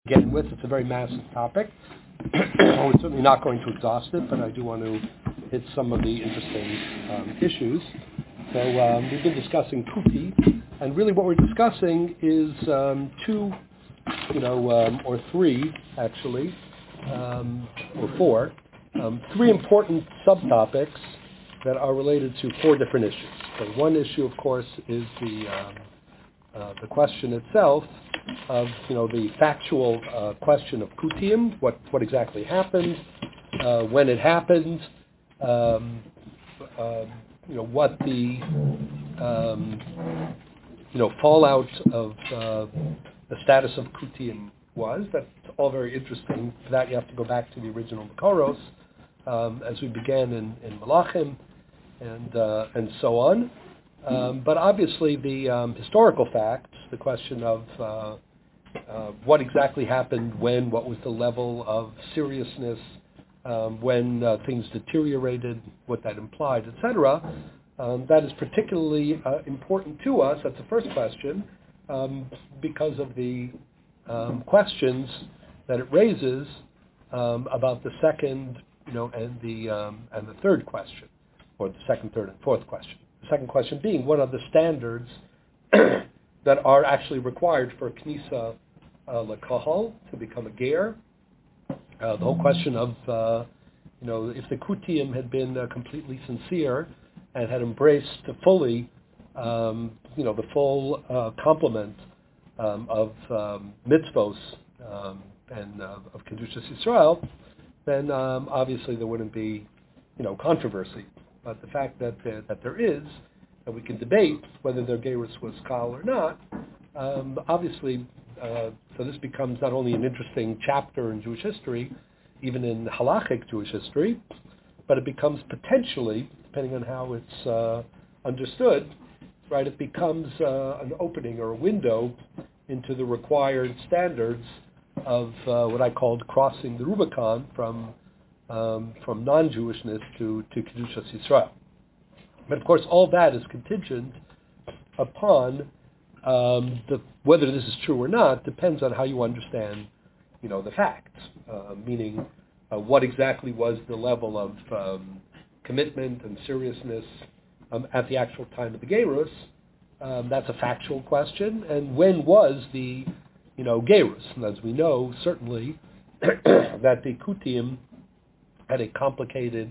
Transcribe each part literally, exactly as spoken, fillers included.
begin with. It's a very massive topic. We're certainly not going to exhaust it, but I do want to hit some of the interesting um, issues. So um, we've been discussing Kuti, and really what we're discussing is um, two, you know, um, or three actually, um, or four, um, three important subtopics that are related to four different issues. So one issue, of course, is the um, uh, the question itself of, you know, the factual uh, question of Kutiyim, what what exactly happened, uh, when it happened, um, uh, you know, what the um, you know fallout of uh, the status of Kutiyim was. That's all very interesting. For that, you have to go back to the original Makoros, um, as we began in, in Malachim, and uh, and so on. Um, but obviously, the um, historical facts, the question of uh, uh, what exactly happened, when, what was the level of seriousness, um, when uh, things deteriorated, what that implied, et cetera. Um, that is particularly uh, important to us. That's the first question, um, because of the um, questions that it raises um, about the second, you know, and the um, and the third question, or the second, third, and fourth question. The second question being, what are the standards that are actually required for Knisa uh, L'Kahal, to become a Ger? Uh, the whole question of, uh, you know, if the Kutiyim had been uh, completely sincere and had embraced fully, um, you know, the full uh, complement um, of um, mitzvos um, and uh, of Kedushas Yisrael, then um, obviously there wouldn't be, you know, controversy. But the fact that there, that there is, and we can debate whether their gerus was kal or not, um, obviously, uh, so this becomes not only an interesting chapter in Jewish history, even in halachic Jewish history, but it becomes potentially, depending on how it's uh, understood, right, it becomes uh, an opening or a window into the required standards of uh, what I called crossing the Rubicon from Um, from non-Jewishness to, to Kedushas Yisrael. But of course, all that is contingent upon um, the, whether this is true or not depends on how you understand, you know, the facts. Uh, meaning, uh, what exactly was the level of um, commitment and seriousness um, at the actual time of the Gerus? Um, that's a factual question. And when was the, you know, Gerus? And as we know, certainly that the Kutiyim had a complicated,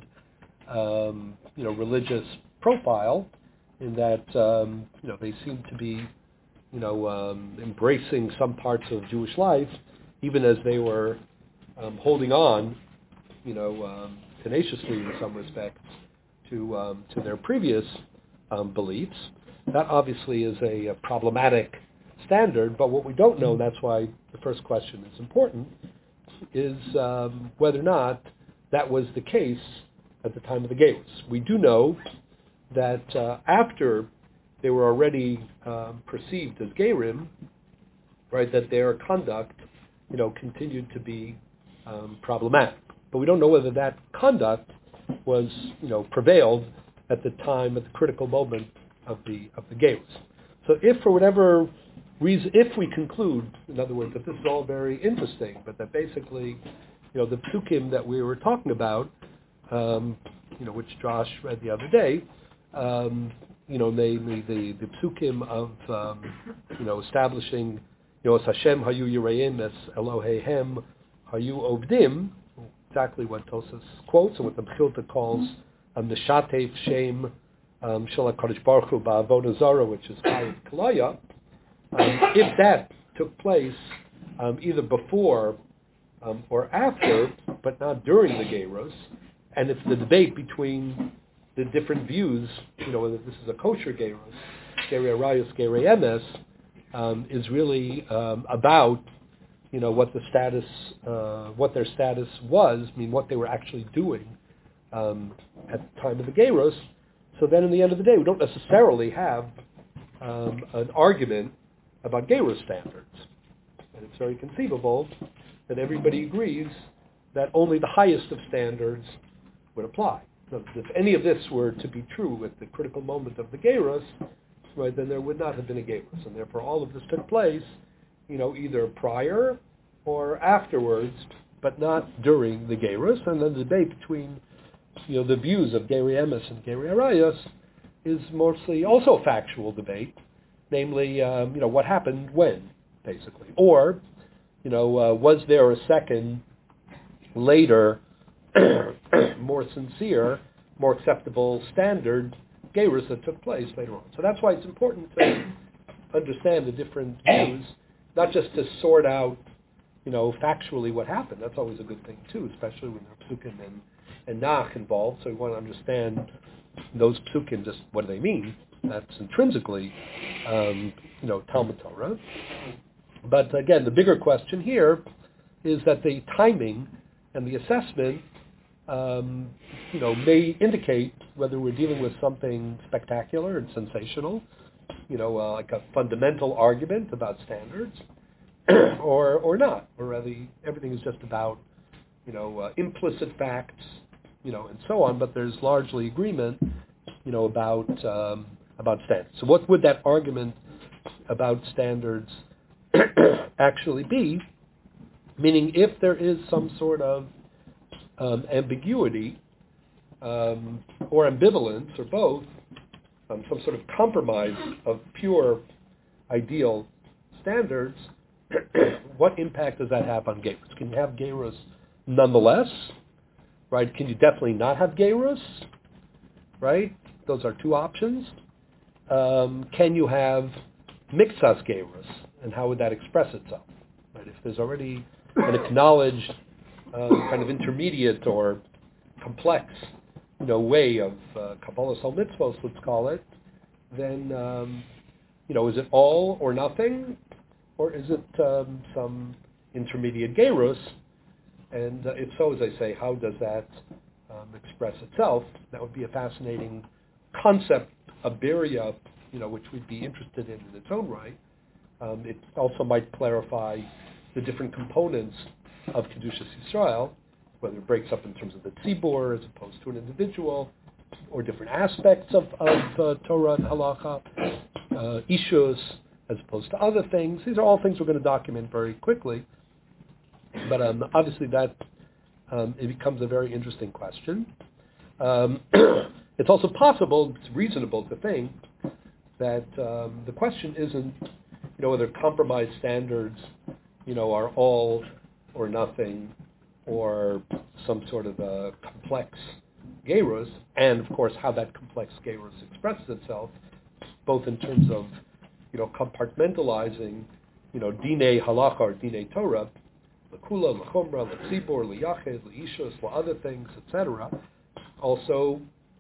um, you know, religious profile, in that um, you know they seem to be, you know, um, embracing some parts of Jewish life, even as they were um, holding on, you know, um, tenaciously in some respects to um, to their previous um, beliefs. That obviously is a, a problematic standard. But what we don't know, that's why the first question is important, is um, whether or not that was the case at the time of the Gerus. We do know that uh, after they were already um, perceived as Gerim, right, that their conduct, you know, continued to be um, problematic. But we don't know whether that conduct was, you know, prevailed at the time, at the critical moment of the of the Gerus. So if for whatever reason, if we conclude, in other words, that this is all very interesting, but that basically, you know, the psukim that we were talking about, um, you know, which Josh read the other day, um, you know, namely the, the psukim of, um, you know, establishing, you know, as Hashem hayu yireim, as Elohehem hayu ovdim, exactly what Tosas quotes, and what the Mechilta calls um, the Shatef Shem um, Shel HaKadosh Baruch Hu Ba'avodah Zarah, which is Chayit Kalaya. Um, if that took place um, either before Um, or after, but not during the Gerus, and it's the debate between the different views, you know, whether this is a kosher Gerus, Gerei Arayos, Gerei Emes, um, is really um, about, you know, what the status, uh, what their status was, I mean, what they were actually doing um, at the time of the Gerus. So then, in the end of the day, we don't necessarily have um, an argument about Gerus standards, and it's very conceivable that everybody agrees that only the highest of standards would apply. So if any of this were to be true at the critical moment of the Gerus, right, then there would not have been a Gerus, and therefore all of this took place, you know, either prior or afterwards, but not during the Gerus. And then the debate between, you know, the views of Geri Emes and Geri Arayos is mostly also a factual debate, namely, um, you know, what happened when, basically. Or, you know, uh, was there a second, later, more sincere, more acceptable standard Gerus that took place later on. So that's why it's important to understand the different views, not just to sort out, you know, factually what happened. That's always a good thing too, especially when there are psukim and, and nach involved. So you want to understand those psukim, just what do they mean? That's intrinsically, um, you know, Talmud Torah. But again, the bigger question here is that the timing and the assessment, um, you know, may indicate whether we're dealing with something spectacular and sensational, you know, uh, like a fundamental argument about standards, or or not, or rather everything is just about, you know, uh, implicit facts, you know, and so on. But there's largely agreement, you know, about um, about standards. So what would that argument about standards actually be? Meaning, if there is some sort of um, ambiguity um, or ambivalence or both, um, some sort of compromise of pure ideal standards, what impact does that have on Gerus? Can you have Gerus nonetheless? Right? Can you definitely not have Gerus? Right? Those are two options. Um, can you have Mixas Gerus? And how would that express itself? Right? If there's already an acknowledged uh, kind of intermediate or complex, you know, way of uh, Kabbalah Sol Mitzvos, let's call it, then, um, you know, is it all or nothing? Or is it um, some intermediate Gerus? And uh, if so, as I say, how does that um, express itself? That would be a fascinating concept, a Beria, you know, which we'd be interested in in its own right. Um, it also might clarify the different components of Kedushas Yisrael, whether it breaks up in terms of the tzibur as opposed to an individual, or different aspects of, of uh, Torah and Halacha, uh, Ishus as opposed to other things. These are all things we're going to document very quickly. But um, obviously that um, it becomes a very interesting question. Um, it's also possible, it's reasonable to think that um, the question isn't, you know, whether compromise standards, you know, are all or nothing, or some sort of a complex Gerus, and of course how that complex Gerus expresses itself, both in terms of, you know, compartmentalizing, you know, Dinei Halacha or Dinei Torah, L'Kula, L'Chumra, L'Tzibur, L'Yached, L'Ishus, L'Other things, et cetera. Also,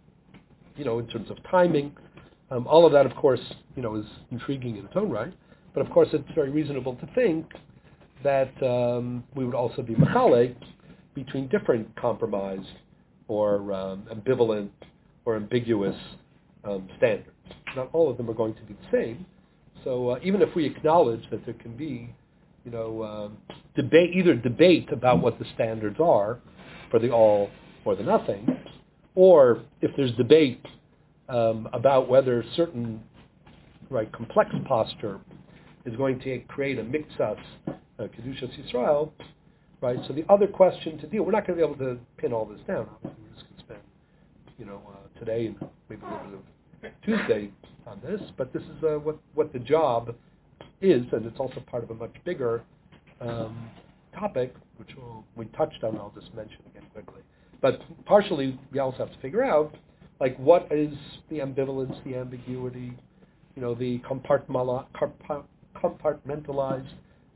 you know, in terms of timing, um, all of that, of course, you know, is intriguing in its own right. But of course, it's very reasonable to think that um, we would also be machalek between different compromised or um, ambivalent or ambiguous um, standards. Not all of them are going to be the same. So uh, even if we acknowledge that there can be, you know, um, debate, either debate about what the standards are for the all or the nothing, or if there's debate um, about whether certain, right, complex posture is going to create a mixas, uh, Kedushas Yisrael, right? So the other question to deal, we're not going to be able to pin all this down. Obviously, we're just going to spend, you know, uh, today and maybe a little bit of Tuesday on this, but this is uh, what, what the job is, and it's also part of a much bigger um, topic, which we'll, we touched on, I'll just mention again quickly. But partially, we also have to figure out, like, what is the ambivalence, the ambiguity, you know, the compartmentalized, compartmentalized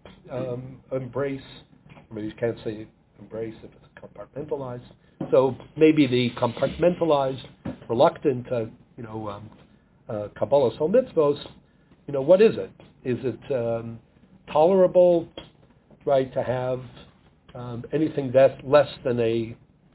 um, embrace. Maybe you can't say embrace if it's compartmentalized. So maybe the compartmentalized, reluctant, uh, you know, um, uh, Kabbalah Sol Mitzvos, you know, what is it? Is it um, tolerable, right, to have um, anything that's less than a,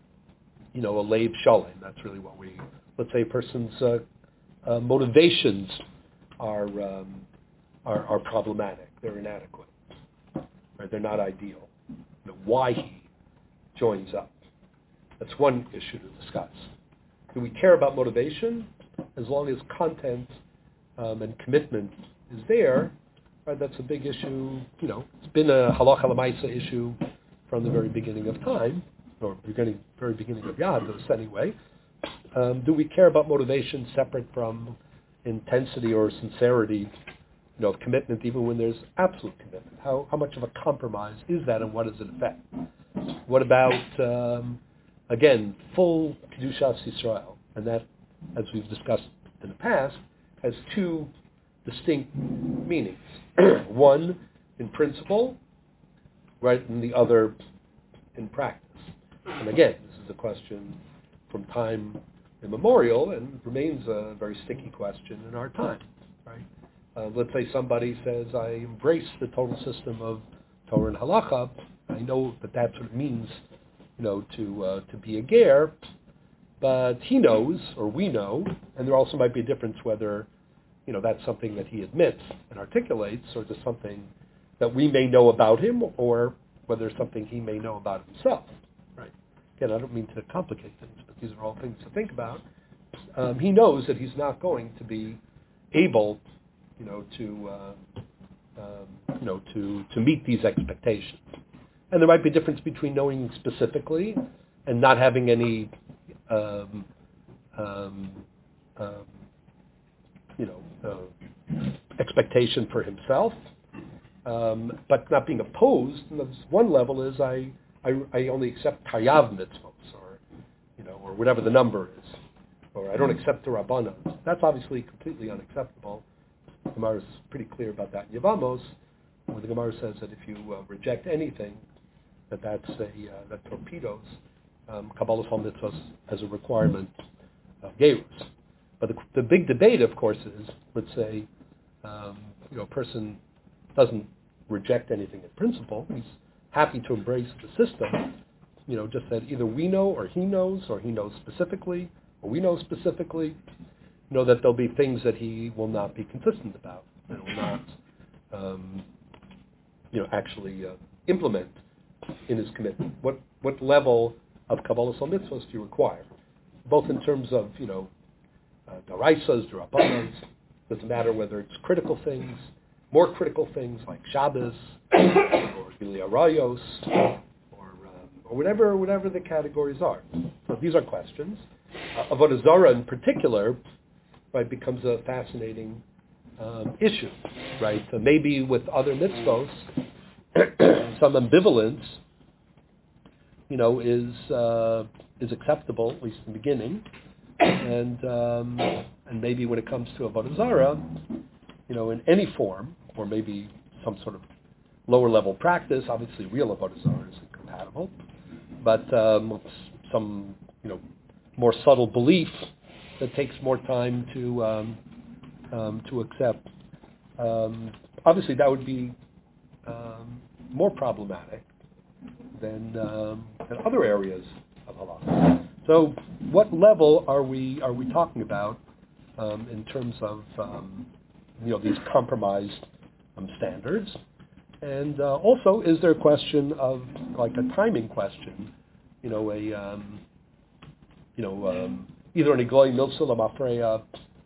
you know, a leiv shalom? That's really what we, let's say a person's uh, uh, motivations are, um, are are problematic. They're inadequate. Right? They're not ideal. You know, why he joins up. That's one issue to discuss. Do we care about motivation? As long as content um, and commitment is there, Right? That's a big issue. You know, it's been a halacha l'maisa issue from the very beginning of time, or beginning, very beginning of Yahadus anyway. Um, do we care about motivation separate from intensity or sincerity, you know, commitment, even when there's absolute commitment? How how much of a compromise is that, and what does it affect? What about, um, again, full Kedushas Yisrael? And that, as we've discussed in the past, has two distinct meanings. One in principle, right, and the other in practice. And again, this is a question from time immemorial and remains a very sticky question in our time, right? Uh, let's say somebody says, I embrace the total system of Torah and Halacha. I know that that's what it means, you know, to uh, to be a ger, but he knows, or we know, and there also might be a difference whether, you know, that's something that he admits and articulates, or just something that we may know about him, or whether it's something he may know about himself, right? Again, I don't mean to complicate things, but these are all things to think about. Um, he knows that he's not going to be able, you know, to, uh, um, you know, to, to meet these expectations. And there might be a difference between knowing specifically and not having any, um, um, um, you know, uh, expectation for himself, um, but not being opposed. And that's one level is I, I, I only accept Tayav mitzvot, or, you know, or whatever the number is, or I don't accept the Rabbanon. That's obviously completely unacceptable. The Gemara is pretty clear about that in Yevamos, where the Gemara says that if you uh, reject anything, that that's a, uh, that torpedoes um, Kabbalah Sol Mitzvahs as a requirement of Gerus. But the, the big debate, of course, is, let's say, um, you know, a person doesn't reject anything in principle. He's happy to embrace the system. You know, just that either we know, or he knows, or he knows specifically, or we know specifically, you know, that there'll be things that he will not be consistent about, and will not, um, you know, actually uh, implement in his commitment. What what level of Kabbalah Sol Mitzvahs do you require? Both in terms of, you know, uh, Daraisas, Darabanas, doesn't matter whether it's critical things, more critical things like Shabbos, or Gilui Arayos, or um, or whatever whatever the categories are. So these are questions. Uh, Avodah Zarah in particular, right, becomes a fascinating um, issue, right? So maybe with other mitzvos, some ambivalence, you know, is uh, is acceptable, at least in the beginning, and um, and maybe when it comes to Avodah Zarah, you know, in any form, or maybe some sort of lower level practice, obviously real Avodah Zarah is incompatible, but um, some, you know, more subtle belief that takes more time to um, um, to accept. Um, obviously, that would be um, more problematic than, um, than other areas of halakha. So, what level are we are we talking about um, in terms of um, you know, these compromised um, standards? And uh, also, is there a question of, like, a timing question? You know, a um, you know um, either an igloy milsa lamafreya,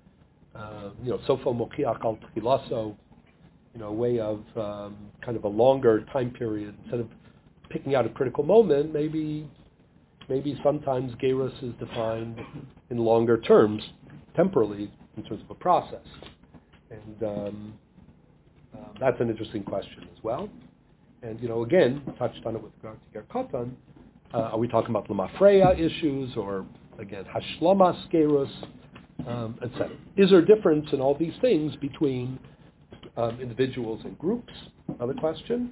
uh, you know, sofo mokiach al tchilaso, you know, a way of um, kind of a longer time period instead of picking out a critical moment. Maybe, maybe sometimes gerus is defined in longer terms, temporally, in terms of a process, and um, uh, that's an interesting question as well. And, you know, again, touched on it with regard to Ger Katan. Uh, are we talking about lamafreya issues, or again hashlomas gerus, um, et cetera? Is there a difference in all these things between um, individuals and groups? Another question.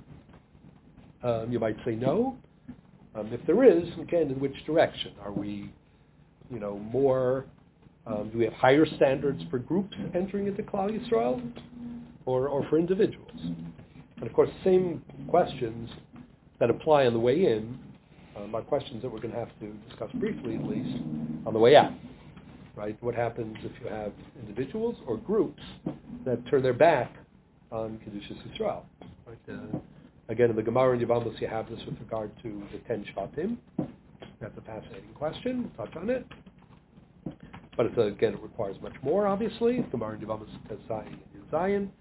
Um, you might say no. Um, if there is, again, in which direction? Are we, you know, more, um, do we have higher standards for groups entering into Klal Yisrael, or, or for individuals? And of course, same questions that apply on the way in um, are questions that we're going to have to discuss briefly, at least, on the way out. Right? What happens if you have individuals or groups that turn their back on Kedushas Yisrael? Right? Uh, Again, in the Gemara and Yevamos, you have this with regard to the ten Shvatim. That's a fascinating question. We'll touch on it. But it's, again, it requires much more, obviously. Gemara and Yevamos says Zayin and Zayin.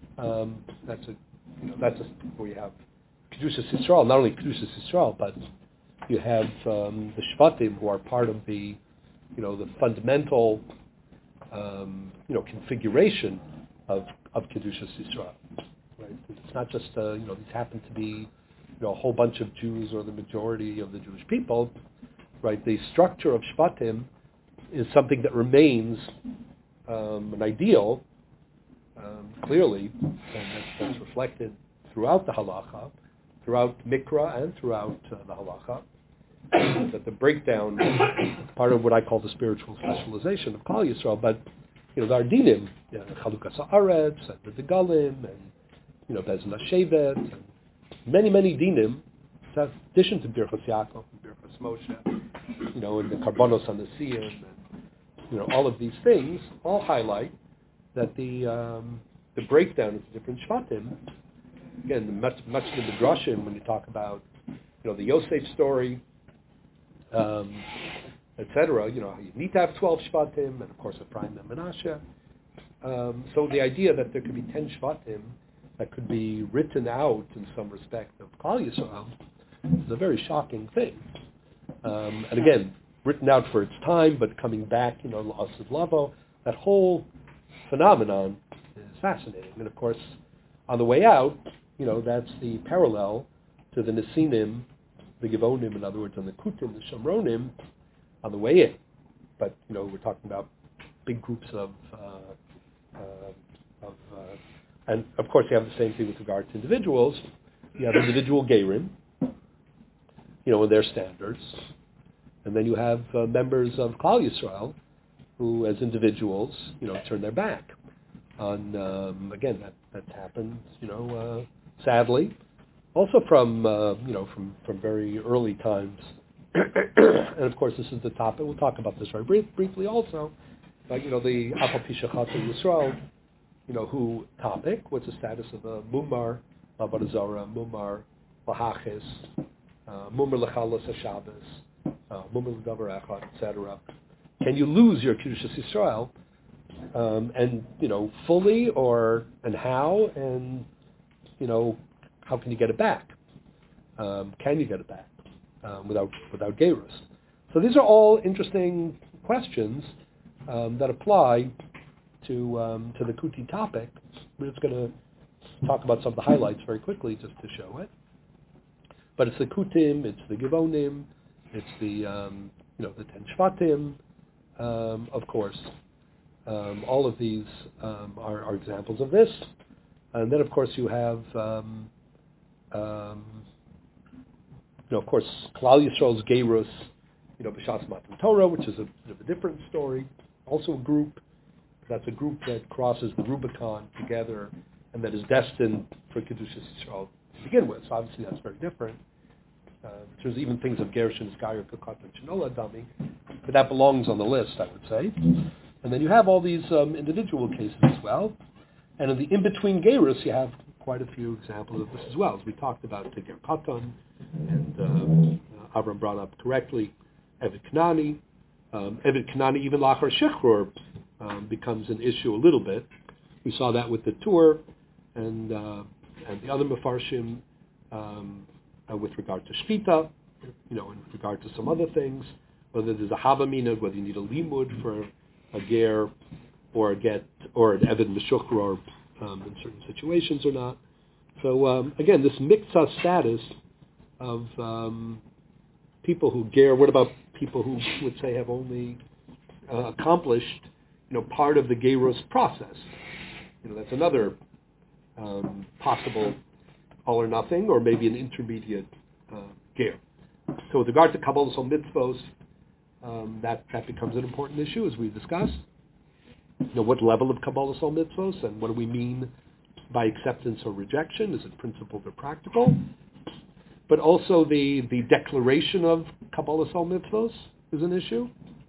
Um, that's a, you know, that's a, where you have Kedushas Yisrael, not only Kedushas Yisrael, but you have um, the Shvatim who are part of the, you know, the fundamental, um, you know, configuration of of Kedushas Yisrael. Right? It's not just, uh, you know, these happen to be, you know, a whole bunch of Jews or the majority of the Jewish people. Right? The structure of Shvatim is something that remains um, an ideal, um, clearly, and that's, that's reflected throughout the halacha, throughout Mikra and throughout uh, the halacha, that the breakdown is part of what I call the spiritual specialization of Klal Yisrael. But you know, there are dinim, you know, Chalukas Haaretz and the Degalim, and you know, Bezin HaShevet, and many, many dinim, in addition to Birchas Yaakov and Birchas Moshe, you know, and the Karbonos HaNesiyim, and you know, all of these things all highlight that the um, the breakdown of the different Shvatim. Again, the much much of the Midrashim, when you talk about, you know, the Yosef story, um, et cetera, you know, you need to have twelve Shvatim, and of course Ephraim and Menashe. Um, so the idea that there could be ten Shvatim that could be written out in some respect of Klal Yisrael is a very shocking thing. Um, and again, written out for its time, but coming back, you know, L'Asad Lavo, that whole phenomenon is fascinating. And of course, on the way out, you know, that's the parallel to the Nesinim, the Givonim, in other words, and the Kutim, the Shomronim, on the way in. But, you know, we're talking about big groups of, uh, uh, of uh, and of course you have the same thing with regard to individuals. You have individual Gerim, you know, and their standards. And then you have uh, members of Klal Yisrael who, as individuals, you know, turn their back on, um, again, that, that happens, you know, uh, sadly, also from, uh, you know, from, from very early times. And of course, this is the topic. We'll talk about this very brief, briefly also. Like, you know, the Apal Pi Shechata Yisrael, you know, who topic, what's the status of a Mumar, Avodah Zarah, Mumar, Lahachis, uh, Mumar Lechalos HaShabbos, uh, Mumar L'Davar Echad, et cetera. Can you lose your Kedushas Yisrael, um, and, you know, fully, or, and how, and, you know, how can you get it back? Um, can you get it back um, without without Gerus? So these are all interesting questions um, that apply to um, to the Kuti topic. We're just going to talk about some of the highlights very quickly just to show it. But it's the Kutim, it's the Givonim, it's the um, you know the Ten Shvatim, um, of course. Um, all of these um, are, are examples of this. And then, of course, you have um, um, you know, of course, Klal Yisrael's Gerus, you know, B'Shas Matan Torah, which is a bit of a different story. Also a group. That's a group that crosses the Rubicon together and that is destined for Kedushas Yisrael to begin with. So obviously that's very different. Uh, there's even things of Gershon, Gayer, Pilkat, and Shinola Dami, but that belongs on the list, I would say. And then you have all these um, individual cases as well. And in the in-between Gerus, you have quite a few examples of this as well. As we talked about Ger Katan, and uh, Avram brought up correctly, Eved Kanani. Um, Eved Kanani, even Lachar Shechror, um, becomes an issue a little bit. We saw that with the Tur and uh, and the other Mefarshim um, uh, with regard to Shkita, you know, in regard to some other things, whether there's a Havamina, whether you need a Limud for a Ger or a Get, or an Eved Meshuchror um, in certain situations or not. So um, again, this Miktzah status of um, people who Ger, what about people who would say have only uh, accomplished, you know, part of the Gerus process? You know, that's another um, possible all or nothing, or maybe an intermediate uh, Ger. So with regard to Kabbalah Sol Mitzvos, um, that, that becomes an important issue, as we've discussed. You know, what level of Kabbalah Sol Mitzvos, and what do we mean by acceptance or rejection? Is it principled or practical? But also the, the declaration of Kabbalah Sol Mitzvos is an issue.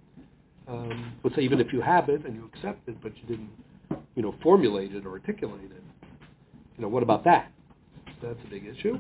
Um, let's say even if you have it and you accept it, but you didn't, you know, formulate it or articulate it. You know, what about that? That's a big issue.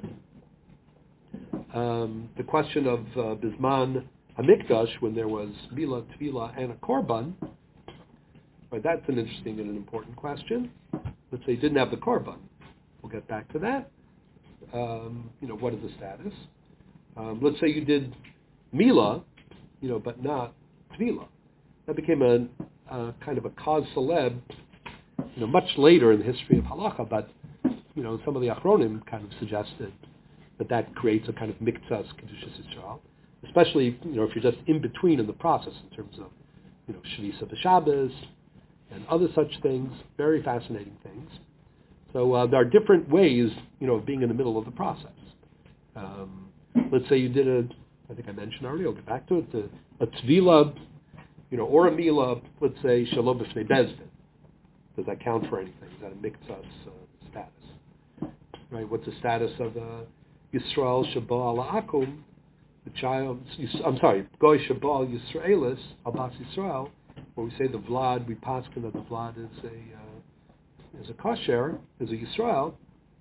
Um, the question of uh, Bisman HaMikdash, when there was Mila, Tefillah, and a Korban, right, that's an interesting and an important question. let's say you didn't have the korban. We'll get back to that. Um, you know, what is the status? Um, let's say you did Mila, you know, but not Tvila. That became a, a kind of a cause celeb, you know, much later in the history of halacha, but, you know, some of the Achronim kind of suggested that that creates a kind of miktzas kedushas Yisrael, especially, you know, if you're just in between in the process in terms of, you know, Shvisa b'Shabbos and other such things, very fascinating things. So uh, there are different ways, you know, of being in the middle of the process. Um, let's say you did a, I think I mentioned already, I'll get back to it, a, a tvila, you know, or a mila, let's say, shalom b'fnei bezdin. Does that count for anything? Is that a miktzas uh, status? Right, what's the status of uh, Yisrael Shabbat ala Akum, the child, I'm sorry, Goy Shabbat al Yisraelis, Abbas Yisrael, where we say the Vlad, we paskin that the Vlad is a, uh, is a kosher, is a Yisrael.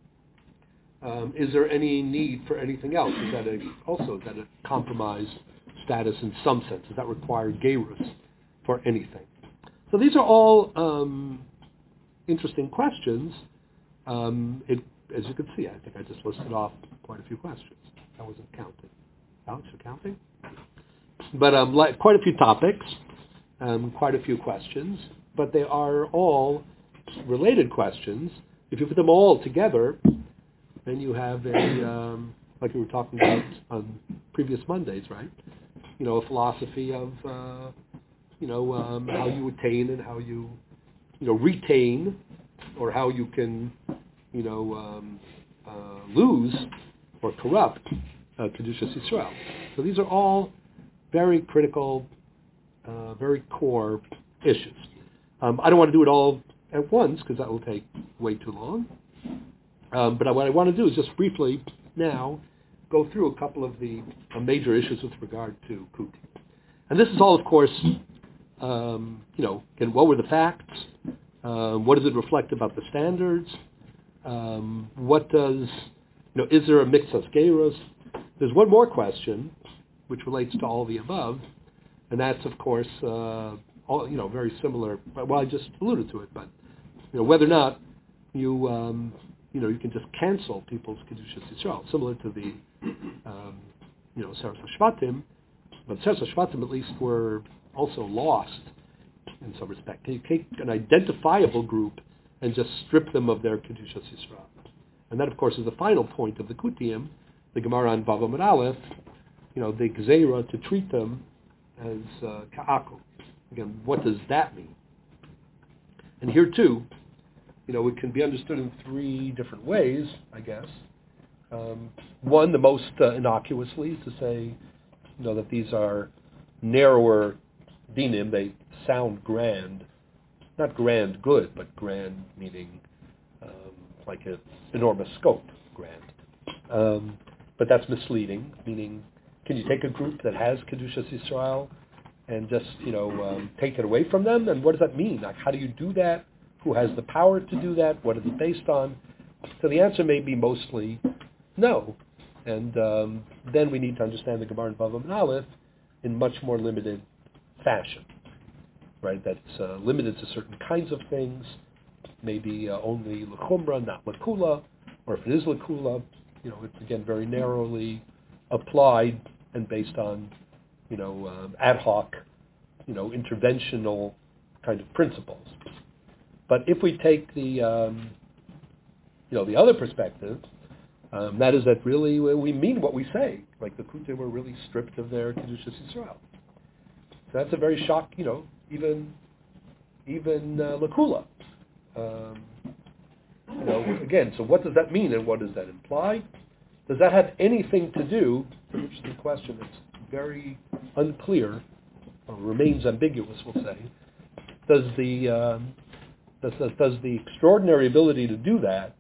Um, is there any need for anything else? Is that a, also, is that a compromised status in some sense? Does that require gerus for anything? So these are all um, interesting questions. Um, it, as you can see, I think I just listed off quite a few questions. That wasn't counted. Alex, you're counting? But um, like, quite a few topics, um, quite a few questions, but they are all related questions. If you put them all together, then you have a, um, like we were talking about on previous Mondays, right? You know, a philosophy of, uh, you know, um, how you attain and how you, you know, retain, or how you can, you know, um, uh, lose or corrupt uh, Kedushas Yisrael. So these are all very critical, uh, very core issues. Um, I don't want to do it all at once because that will take way too long. Um, but what I want to do is just briefly now go through a couple of the uh, major issues with regard to Kuti. And this is all, of course, um, you know, again, what were the facts? Uh, what does it reflect about the standards? Um, what does, you know, is there a miktzas gerus? There's one more question, which relates to all the above, and that's, of course, uh, all, you know, very similar. Well, I just alluded to it, but, you know, whether or not you, um, you know, you can just cancel people's Kedushas Yisrael, similar to the, um, you know, Seres HaShvatim, but Seres HaShvatim at least were also lost in some respect. Can you take an identifiable group and just strip them of their Kedushas Yisrael? And that, of course, is the final point of the Kutiyim, the Gemara on Vav Amud Aleph, you know, the Gzeira to treat them as uh, Ka'akum. Again, what does that mean? And here, too, you know, it can be understood in three different ways, I guess. Um, one, the most uh, innocuously, is to say, you know, that these are narrower dinim. They sound grand, not grand good, but grand meaning um, like an enormous scope, grand. Um, but that's misleading, meaning can you take a group that has Kedushas Yisrael and just, you know, um, take it away from them? And what does that mean? Like, how do you do that? Who has the power to do that? What is it based on? So the answer may be mostly no. And um, then we need to understand the Gemara in Vav Amud Aleph in much more limited fashion, right? That's uh, limited to certain kinds of things, maybe uh, only l'chumra, not l'kula, or if it is l'kula, you know, it's again very narrowly applied and based on, you know, um, ad hoc, you know, interventional kind of principles. But if we take the, um, you know, the other perspective, um, that is that really we mean what we say. Like the Kutim were really stripped of their Kedushas Yisrael. So that's a very shock, you know, even even uh, Lakula. Um, you know, again, so what does that mean and what does that imply? Does that have anything to do, an interesting question that's very unclear, or remains ambiguous, we'll say, does the... Um, Does, does, does the extraordinary ability to do that,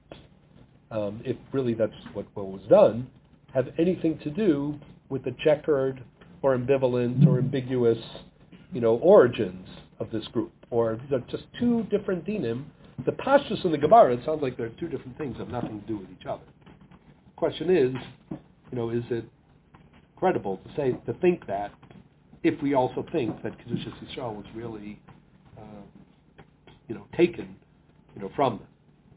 um, if really that's what, what was done, have anything to do with the checkered or ambivalent or ambiguous, you know, origins of this group? Or these are just two different dinim. The pashtus and the Gemara, it sounds like they're two different things that have nothing to do with each other. The question is, you know, is it credible to say, to think that, if we also think that Kedushas Yisrael was really... Uh, you know, taken, you know, from them.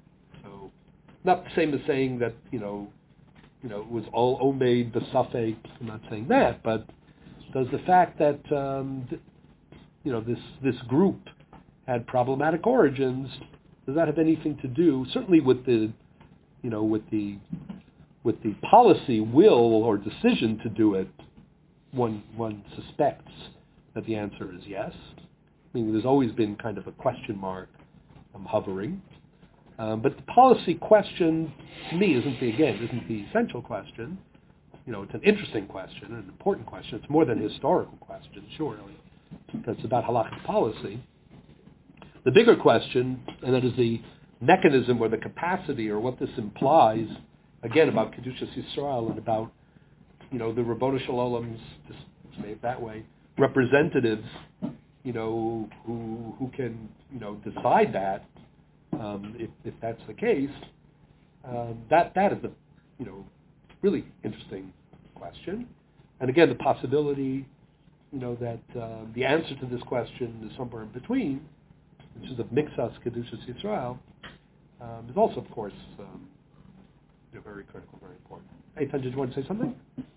not the same as saying that, you know, you know, it was all omeid b'safek. I'm not saying that, but does the fact that, um, th- you know, this this group had problematic origins, does that have anything to do, certainly with the, you know, with the with the policy will or decision to do it? One one suspects that the answer is yes. I mean, there's always been kind of a question mark um, hovering. Um, but the policy question, to me, isn't the, again, isn't the essential question. You know, it's an interesting question, an important question. It's more than a historical question, surely. It's about halakhic policy. The bigger question, and that is the mechanism or the capacity or what this implies, again, about Kedushas Yisrael and about, you know, the Ribbono Shel Olam's, just say it that way, representatives, you know, who who can, you know, decide that. Um, if, if that's the case, um, that that is the, you know, really interesting question. And again, the possibility, you know, that uh, the answer to this question is somewhere in between, which is of Mixas Kedushas Yisrael, um, is also, of course, um, you know, very critical, very important. Eitan, did you want to say something?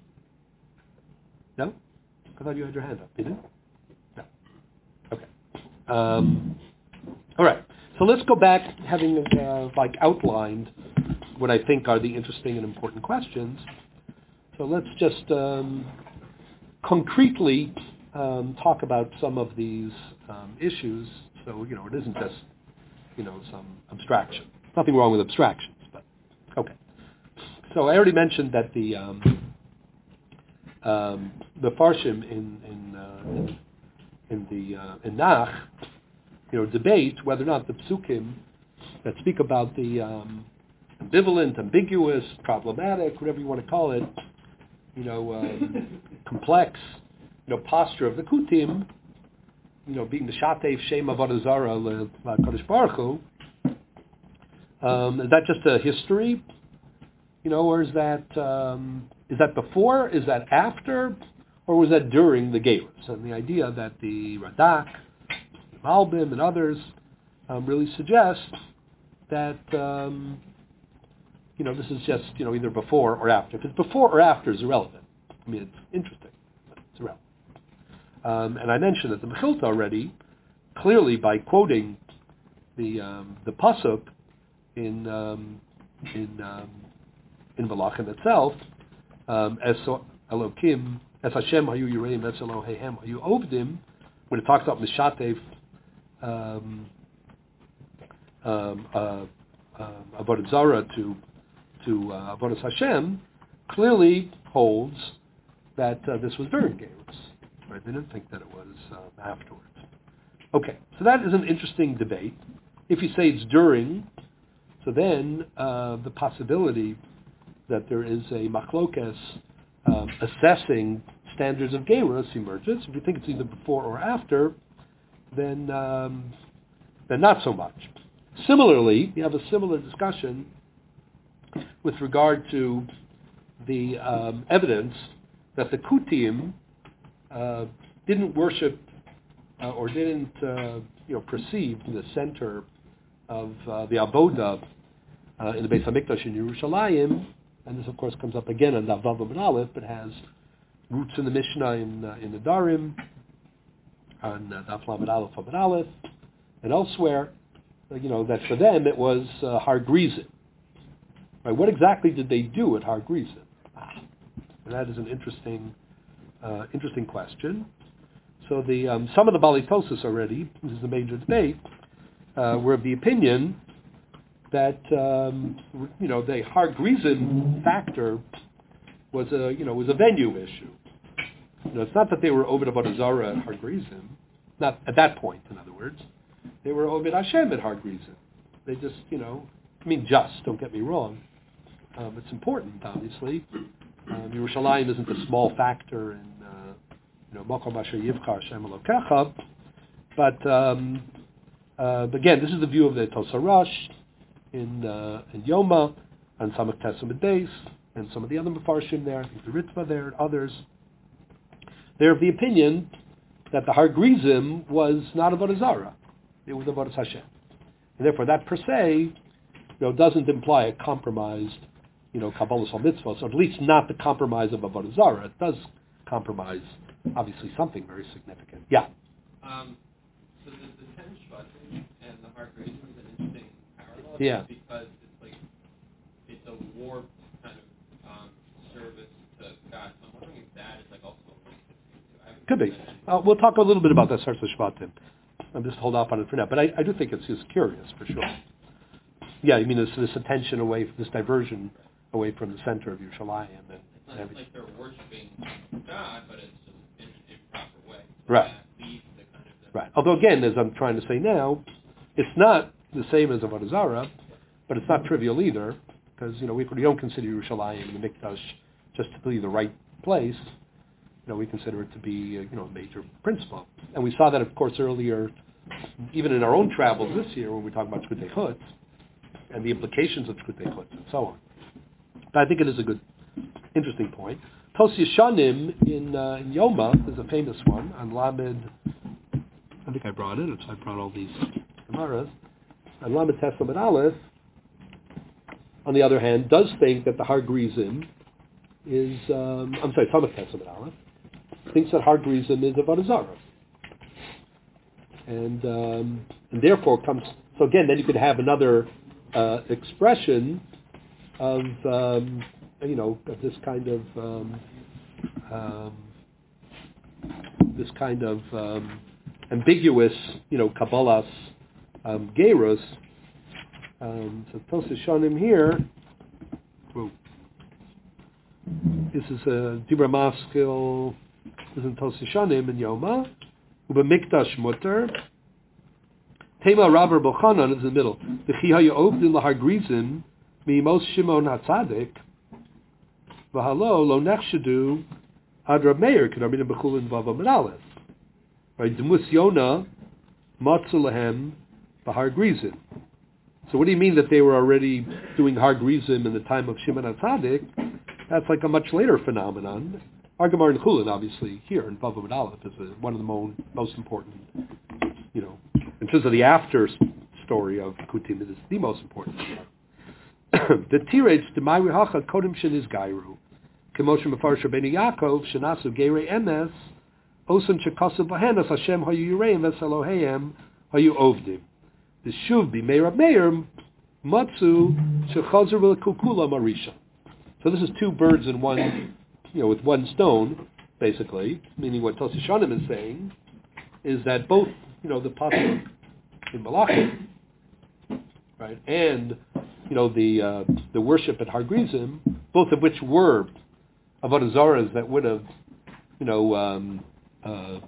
No? I thought you had your hand up. You didn't? No. Okay. Um, all right. So let's go back, having uh, like outlined what I think are the interesting and important questions. So let's just um, concretely um, talk about some of these um, issues. So, you know, it isn't just, you know, some abstraction. Nothing wrong with abstractions, but okay. So I already mentioned that the um, um, the farshim in in, uh, in in the uh, in Nach, you know, debate whether or not the psukim that speak about the um, ambivalent, ambiguous, problematic, whatever you want to call it, you know, um, complex, you know, posture of the kutim, you know, being the shatev shem avodah zara l'Kadosh Baruch Hu, um, is that just a history, you know, or is that um, is that before, is that after, or was that during the Geirus? And the idea that the Radak, Malbim and others um, really suggest that, um, you know, this is just, you know, either before or after. If it's before or after is irrelevant. I mean, it's interesting, but it's irrelevant. Um, and I mentioned that the Mechilta already, clearly by quoting the um, the pasuk in um, in um, in Malachim itself, um, Es Elokim, Es Hashem Hayu Yireim, Es Elohehem Hayu Ovdim, when it talks about Mishatev, Um, um, uh, uh, Avodah Zarah to to uh, Avodas Hashem, clearly holds that uh, this was during Geirus. Right? They didn't think that it was uh, afterwards. Okay, so that is an interesting debate. If you say it's during, so then uh, the possibility that there is a machlokes um, assessing standards of Geirus emerges. If you think it's either before or after, then um, then not so much. Similarly, we have a similar discussion with regard to the um, evidence that the Kutim uh, didn't worship uh, or didn't uh, you know perceive the center of uh, the Avodah uh, in the Beis Hamikdash in Yerushalayim, and this of course comes up again in Daf Vav and Aleph, but has roots in the Mishnah in uh, in the Darim, on uh, Daf Lamed Aleph Vav and Aleph, and elsewhere. Uh, you know that for them it was uh, Har Grizim. Right? What exactly did they do at Har Grizim? Ah, and that is an interesting uh, interesting question. So the um, some of the Bali Tosis already, this is a major debate, uh, were of the opinion that um, you know the Har Grizim factor was a you know was a venue issue. You know, it's not that they were Oved Avodah Zarah at Har Grizim, not at that point. In other words, they were Oved Hashem at Har Grizim. They just you know, I mean, just don't get me wrong. Um, it's important, obviously. Um, Yerushalayim isn't a small factor in uh, you know Makom Asher Yivchar Hashem Elokecha, but um, uh, again, this is the view of the Tosar Rosh in uh, in Yoma and Samach Tesam Beis and some of the other Mefarshim there, I think the Ritva there and others. They're of the opinion that the Har Grizim was not Avodah Zarah; it was Avodah Hashem, and therefore that per se you know, doesn't imply a compromised, you know, Kabbalah Sol Mitzvot, or at least not the compromise of Avodah Zarah. It does compromise, obviously, something very significant. Yeah? Um, so the, the ten Shvatim and the heart raising is an interesting parallel. Yeah. Because it's like, it's a warped kind of um, service to God. So I'm wondering if that is like also a Could be. Uh, we'll talk a little bit about that Sarsa Shvatim. I'll just hold off on it for now. But I, I do think it's just curious, for sure. Yeah, I mean, this, this attention away, this diversion away from the center of Yerushalayim. And, it's not and like they're worshiping God, but it's just in an improper way. So right. That leads to kind of the right. Although, again, as I'm trying to say now, it's not the same as Avodah Zarah, but it's not trivial either, because, you know, we, we don't consider Yerushalayim and the Mikdash just to be the right place. You know, we consider it to be, uh, you know, a major principle. And we saw that, of course, earlier, even in our own travels this year when we talk about Shkutei Chutz and the implications of Shkutei Chutz and so on. But I think it is a good, interesting point. Tos Yeshanim in, uh, in Yoma is a famous one on Lamed, I think I brought it, so I brought all these Gemaras. On Lamed Testament Aleph, on the other hand, does think that the Har Grizim is, um, I'm sorry, Samach Testament Aleph, thinks that Har Grizim is Avodah Zarah. And, um, and therefore comes, so again, then you could have another uh, expression of, um, you know, of this kind of, um, um, this kind of um, ambiguous, you know, Kabbalah's um, Gerus. Um, so Tosas Shonim here, whoa. This is a Dibra Maskil, this is in Tosas Shonim in Yoma, Uba Mikdash Mutter, Tema Rabber Bochanan is in the middle. The Chiha Yovdin Lahar Grizim, Mimos Shimon Hatzadik, Vahalo Lo Nechshadu, Adra Meir, Kedarmin Bechulin Bava Menalef. Right, Demus Yona, Matzulahem, Bahar Grizim. So what do you mean that they were already doing Har Grizim in the time of Shimon HaTzadik? That's like a much later phenomenon. Argamar and Chulin, obviously, here in Bava Aleph is a, one of the mo- most important, you know, in terms of the after story of Kutim, it is the most important. The Tirage, the Mayri Hacha, Kodim Shin is Gairu. Kemoshim Mefarish Rabbeinu Yaakov, Shanasu Geirei Emes, Osan Shekasu Bahanas, Hashem Hayu Yureim, Ves Eloheim, Hayu Ovdim. The Shuv be Meir Meir, Matsu, Shechazer Kukula Marisha. So this is two birds in one, you know, with one stone, basically, meaning what Tosas Shonim is saying is that both, you know, the pasuk in Malachim, right, and, you know, the uh, the worship at Har Grizim, both of which were Avodah Zarahs that would have, you know, um, uh,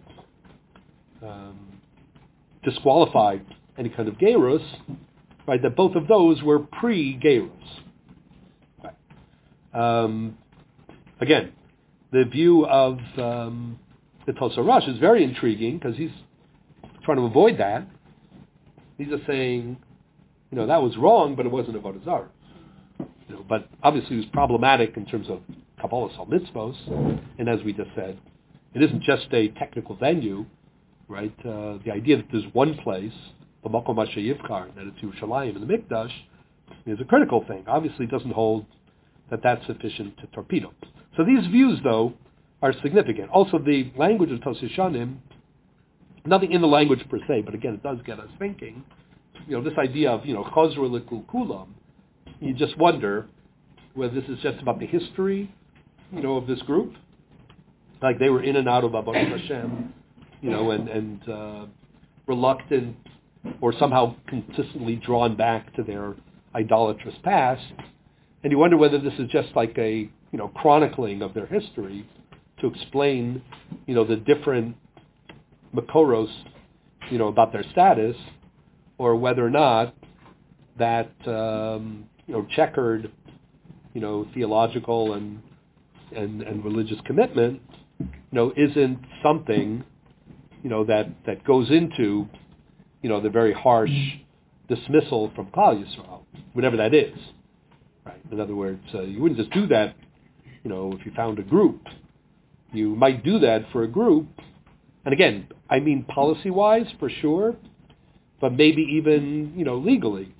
um, disqualified any kind of Gerus, right, that both of those were pre-Gerus. Right. Um, again, the view of um, the Tosar Rosh is very intriguing because he's trying to avoid that. He's just saying, you know, that was wrong, but it wasn't Avodah Zarah. You know, but obviously it was problematic in terms of Kabbalah Sol Mitzvos, and as we just said, it isn't just a technical venue, right? Uh, the idea that there's one place, the Makom Asher Yivchar, that it's Yerushalayim and the Mikdash, is a critical thing. Obviously it doesn't hold that that's sufficient to torpedo. So these views, though, are significant. Also, the language of Tosas Shonim, nothing in the language per se, but again, it does get us thinking. You know, this idea of, you know, Chazru L'Kul Kulam, you just wonder whether this is just about the history, you know, of this group. Like they were in and out of Avodas Hashem, you know, and, and uh, reluctant or somehow consistently drawn back to their idolatrous past. And you wonder whether this is just like a, you know, chronicling of their history to explain, you know, the different Makoros, you know, about their status, or whether or not that, um, you know, checkered, you know, theological and, and, and religious commitment, you know, isn't something, you know, that, that goes into, you know, the very harsh dismissal from Klal Yisrael, whatever that is. Right. In other words, uh, you wouldn't just do that, you know, if you found a group. You might do that for a group, and again, I mean policy-wise, for sure, but maybe even, you know, legally,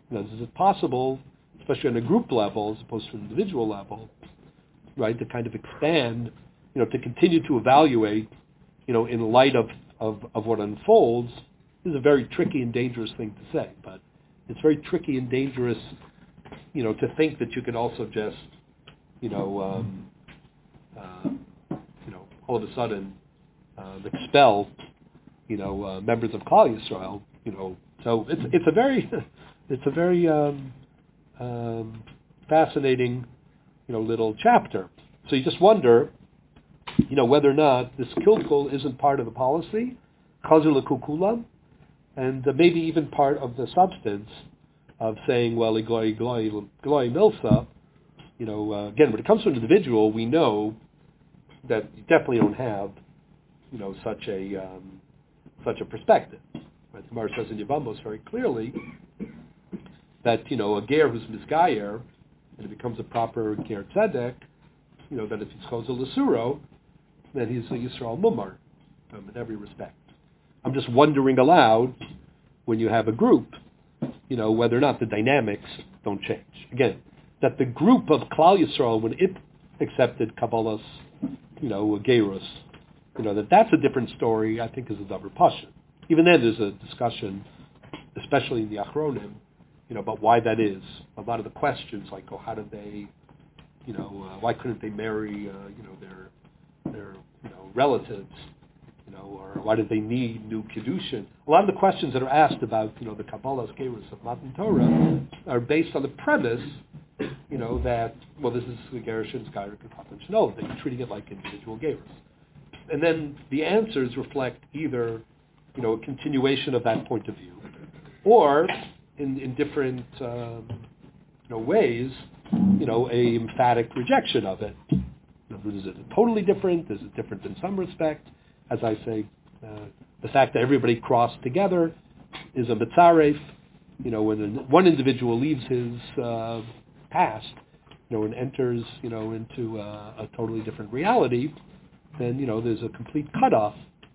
You know, is it possible, especially on a group level as opposed to an individual level, right, to kind of expand, you know, to continue to evaluate, you know, in light of, of, of what unfolds. This is a very tricky and dangerous thing to say, but it's very tricky and dangerous, you know, to think that you can also just, you know, um, uh, you know, all of a sudden uh, expel, you know, uh, members of Klal Yisrael, you know. So it's it's a very it's a very um, um, fascinating, you know, little chapter. So you just wonder, you know, whether or not this kilkul isn't part of the policy, chazir lekukula, and uh, maybe even part of the substance of saying, well, igloi igloi igloi milsa. You know, uh, again, when it comes to an individual, we know that you definitely don't have, you know, such a um, such a perspective. Right? The Gemara says in Yevamos very clearly that, you know, a ger who's misgayer and it becomes a proper ger tzedek, you know, that if he's chozel l'suro, then he's a Yisrael mumar um, in every respect. I'm just wondering aloud, when you have a group, you know, whether or not the dynamics don't change. Again, that the group of Klal Yisrael, when it accepted Kabbalah's, you know, gerus, you know, that that's a different story, I think, is a davar pashut. Even then, there's a discussion, especially in the Achronim, you know, about why that is. A lot of the questions, like, oh, how did they, you know, uh, why couldn't they marry, uh, you know, their, their, you know, relatives, you know, or why did they need new kiddushin? A lot of the questions that are asked about, you know, the Kabbalah's gerus of Matan Torah are based on the premise, you know, that, well, this is the gerushin's geirik and Patan Shnol. They're treating it like individual gerus. And then the answers reflect either, you know, a continuation of that point of view, or in, in different, um, you know, ways, you know, a emphatic rejection of it. You know, is it totally different? Is it different in some respect? As I say, uh, the fact that everybody crossed together is a mitzaref. You know, when one individual leaves his uh, past, you know, and enters, you know, into uh, a totally different reality, then, you know, there's a complete cutoff,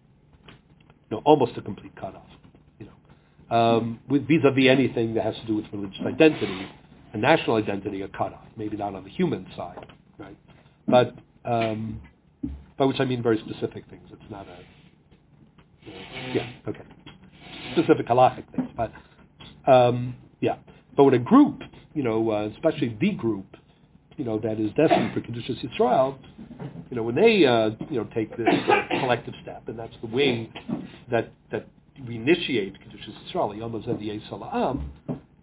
you know, almost a complete cutoff, you know, um, with vis-a-vis anything that has to do with religious identity and national identity, a cutoff, maybe not on the human side, right? But, um, by which I mean very specific things. It's not a, you know, yeah, okay, specific halachic things, but, um, yeah. But with a group, you know, uh, especially the group, you know, that is destined for Kedushas Yisrael, you know, when they, uh, you know, take this uh, collective step, and that's the way that that we initiate Kedushas Yisrael, Yom Hazeh Yisrael Am,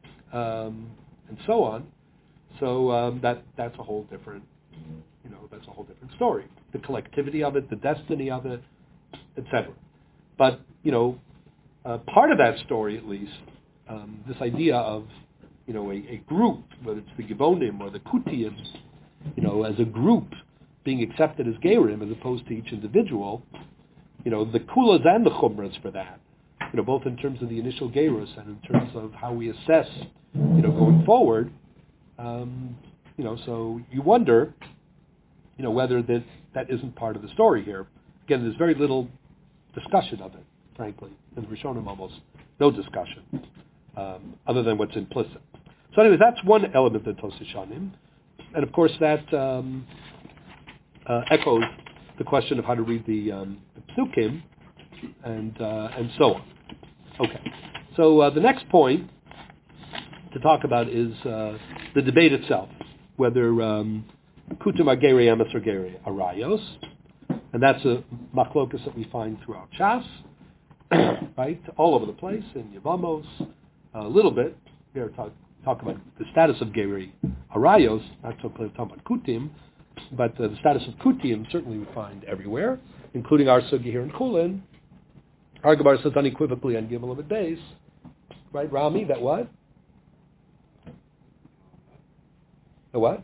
um, and so on. So um, that that's a whole different, you know, that's a whole different story. The collectivity of it, the destiny of it, et cetera. But, you know, uh, part of that story, at least, um, this idea of, you know, a, a group, whether it's the Gibonim or the Kutiyim, you know, as a group being accepted as Gerim as opposed to each individual, you know, the Kulas and the Chumras for that, you know, both in terms of the initial Gerus and in terms of how we assess, you know, going forward, um, you know, so you wonder, you know, whether that, that isn't part of the story here. Again, there's very little discussion of it, frankly. In the Rishonim, almost no discussion, um, other than what's implicit. So anyway, that's one element of Tosei Shanim. And of course that um, uh, echoes the question of how to read the, um, the Psukim and, uh, and so on. Okay. So uh, the next point to talk about is uh, the debate itself, whether um, Kutim are Geri Emes or Geri Arayos. And that's a machlokas that we find throughout Shas, right? All over the place, in Yevamos, a little bit. Here talk, talk about the status of Geri Arayos, not so clear talking about Kutim, but uh, the status of Kutim certainly we find everywhere, including our sugi here in Kulin. Our Gemara says unequivocally on Gimel of Beis, right, Rami, that what? The what?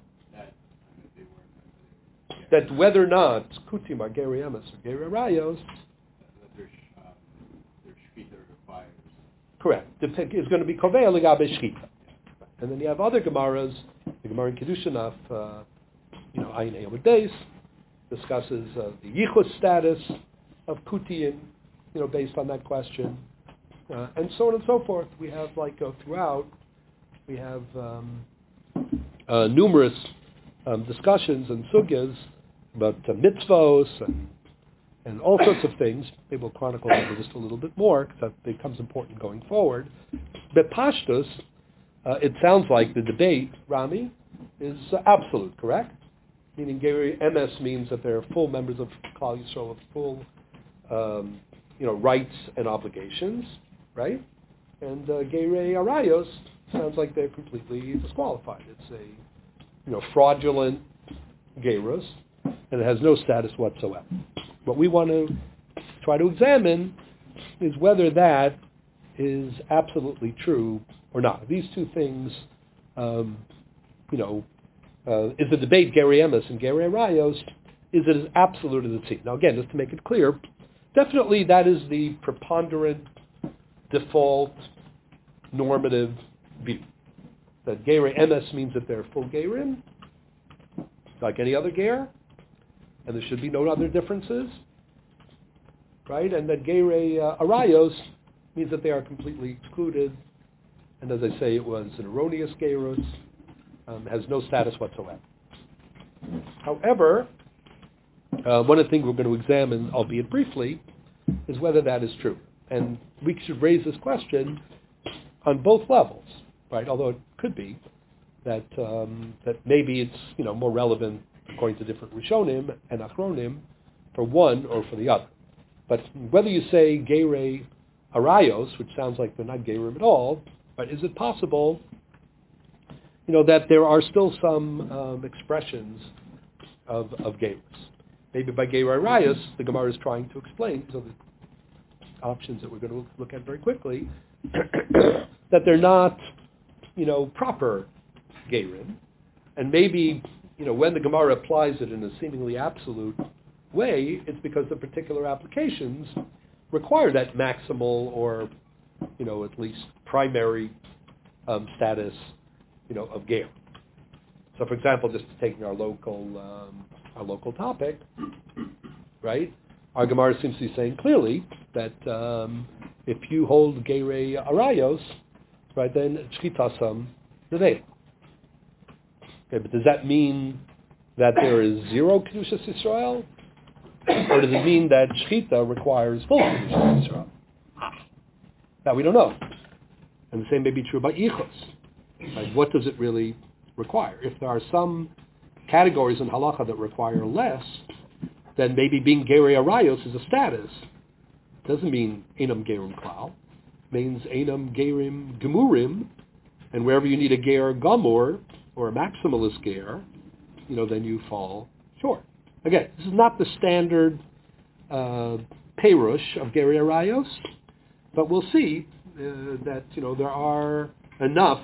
That whether or not Kutim are Geri Emes or Geri Arayos, correct, is going to be Kovei Ligabe Shchita. And then you have other Gemaras, the Gemara in Kedushin of, uh, you know, Ayin Eyom Beis, discusses uh, the Yichus status of Kutiyim, you know, based on that question, uh, and so on and so forth. We have, like, uh, throughout, we have um, uh, numerous um, discussions and sugyas about uh, mitzvos and and all sorts of things. Maybe we'll chronicle them just a little bit more because that becomes important going forward. But Pashtus, uh, it sounds like the debate, Rami, is uh, absolute, correct? Meaning Gerei Emes means that they're full members of Klal Yisrael with full um, you know, rights and obligations, right? And uh, Gerei Arayos sounds like they're completely disqualified. It's a you know fraudulent gerus, and it has no status whatsoever. What we want to try to examine is whether that is absolutely true or not. These two things, um, you know, uh, is the debate Gerei Emes and Gerei Arayos, is it as absolute as it seems? Now again, just to make it clear, definitely that is the preponderant, default, normative view. That Gerei Emes means that they're full Gerim, like any other Ger, and there should be no other differences, right? And that Gerei uh, Arayos means that they are completely excluded, and as I say, it was an erroneous Gerus, um, has no status whatsoever. However, uh, one of the things we're going to examine, albeit briefly, is whether that is true. And we should raise this question on both levels, right? Although it could be that um, that maybe it's you know more relevant according to different Rishonim and Achronim for one or for the other. But whether you say Gerei Arayos, which sounds like they're not Gerim at all, but is it possible, you know, that there are still some um, expressions of of Gerus? Maybe by Gerei Arayos, the Gemara is trying to explain, so the options that we're going to look at very quickly, that they're not, you know, proper Gerim, and maybe, you know, when the Gemara applies it in a seemingly absolute way, it's because the particular applications require that maximal or, you know, at least primary um, status, you know, of Ger. So, for example, just taking our local um, our local topic, right? Our Gemara seems to be saying clearly that um, if you hold Gerei Arayos, right, then Shchitasam Neveil. Okay, but does that mean that there is zero Kedushas Yisrael? Or does it mean that Shchita requires full Kedushas Yisrael? Now, we don't know. And the same may be true about Yichus. Like, what does it really require? If there are some categories in Halacha that require less, then maybe being Gerei Arayos is a status. Doesn't mean Einam Gerim Klal. Means Einam Gerim Gemurim, and wherever you need a Ger Gamur, or a maximalist Ger, you know, then you fall short. Again, this is not the standard uh, Perush of Gerei Arayos, but we'll see uh, that, you know, there are enough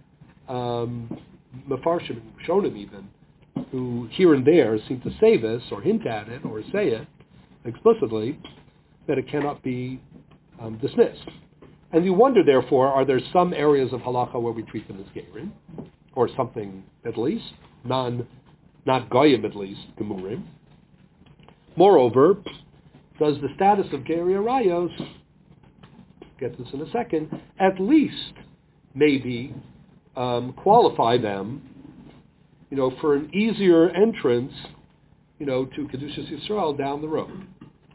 um, Mefarshim, Shonim even, who here and there seem to say this, or hint at it, or say it explicitly, that it cannot be um, dismissed. And you wonder, therefore, are there some areas of halacha where we treat them as Gerim, or something at least, non, not Goyim at least, Gemurim. Moreover, does the status of Gerei Arayos, get this in a second, at least maybe um, qualify them, you know, for an easier entrance, you know, to Kedushas Yisrael down the road.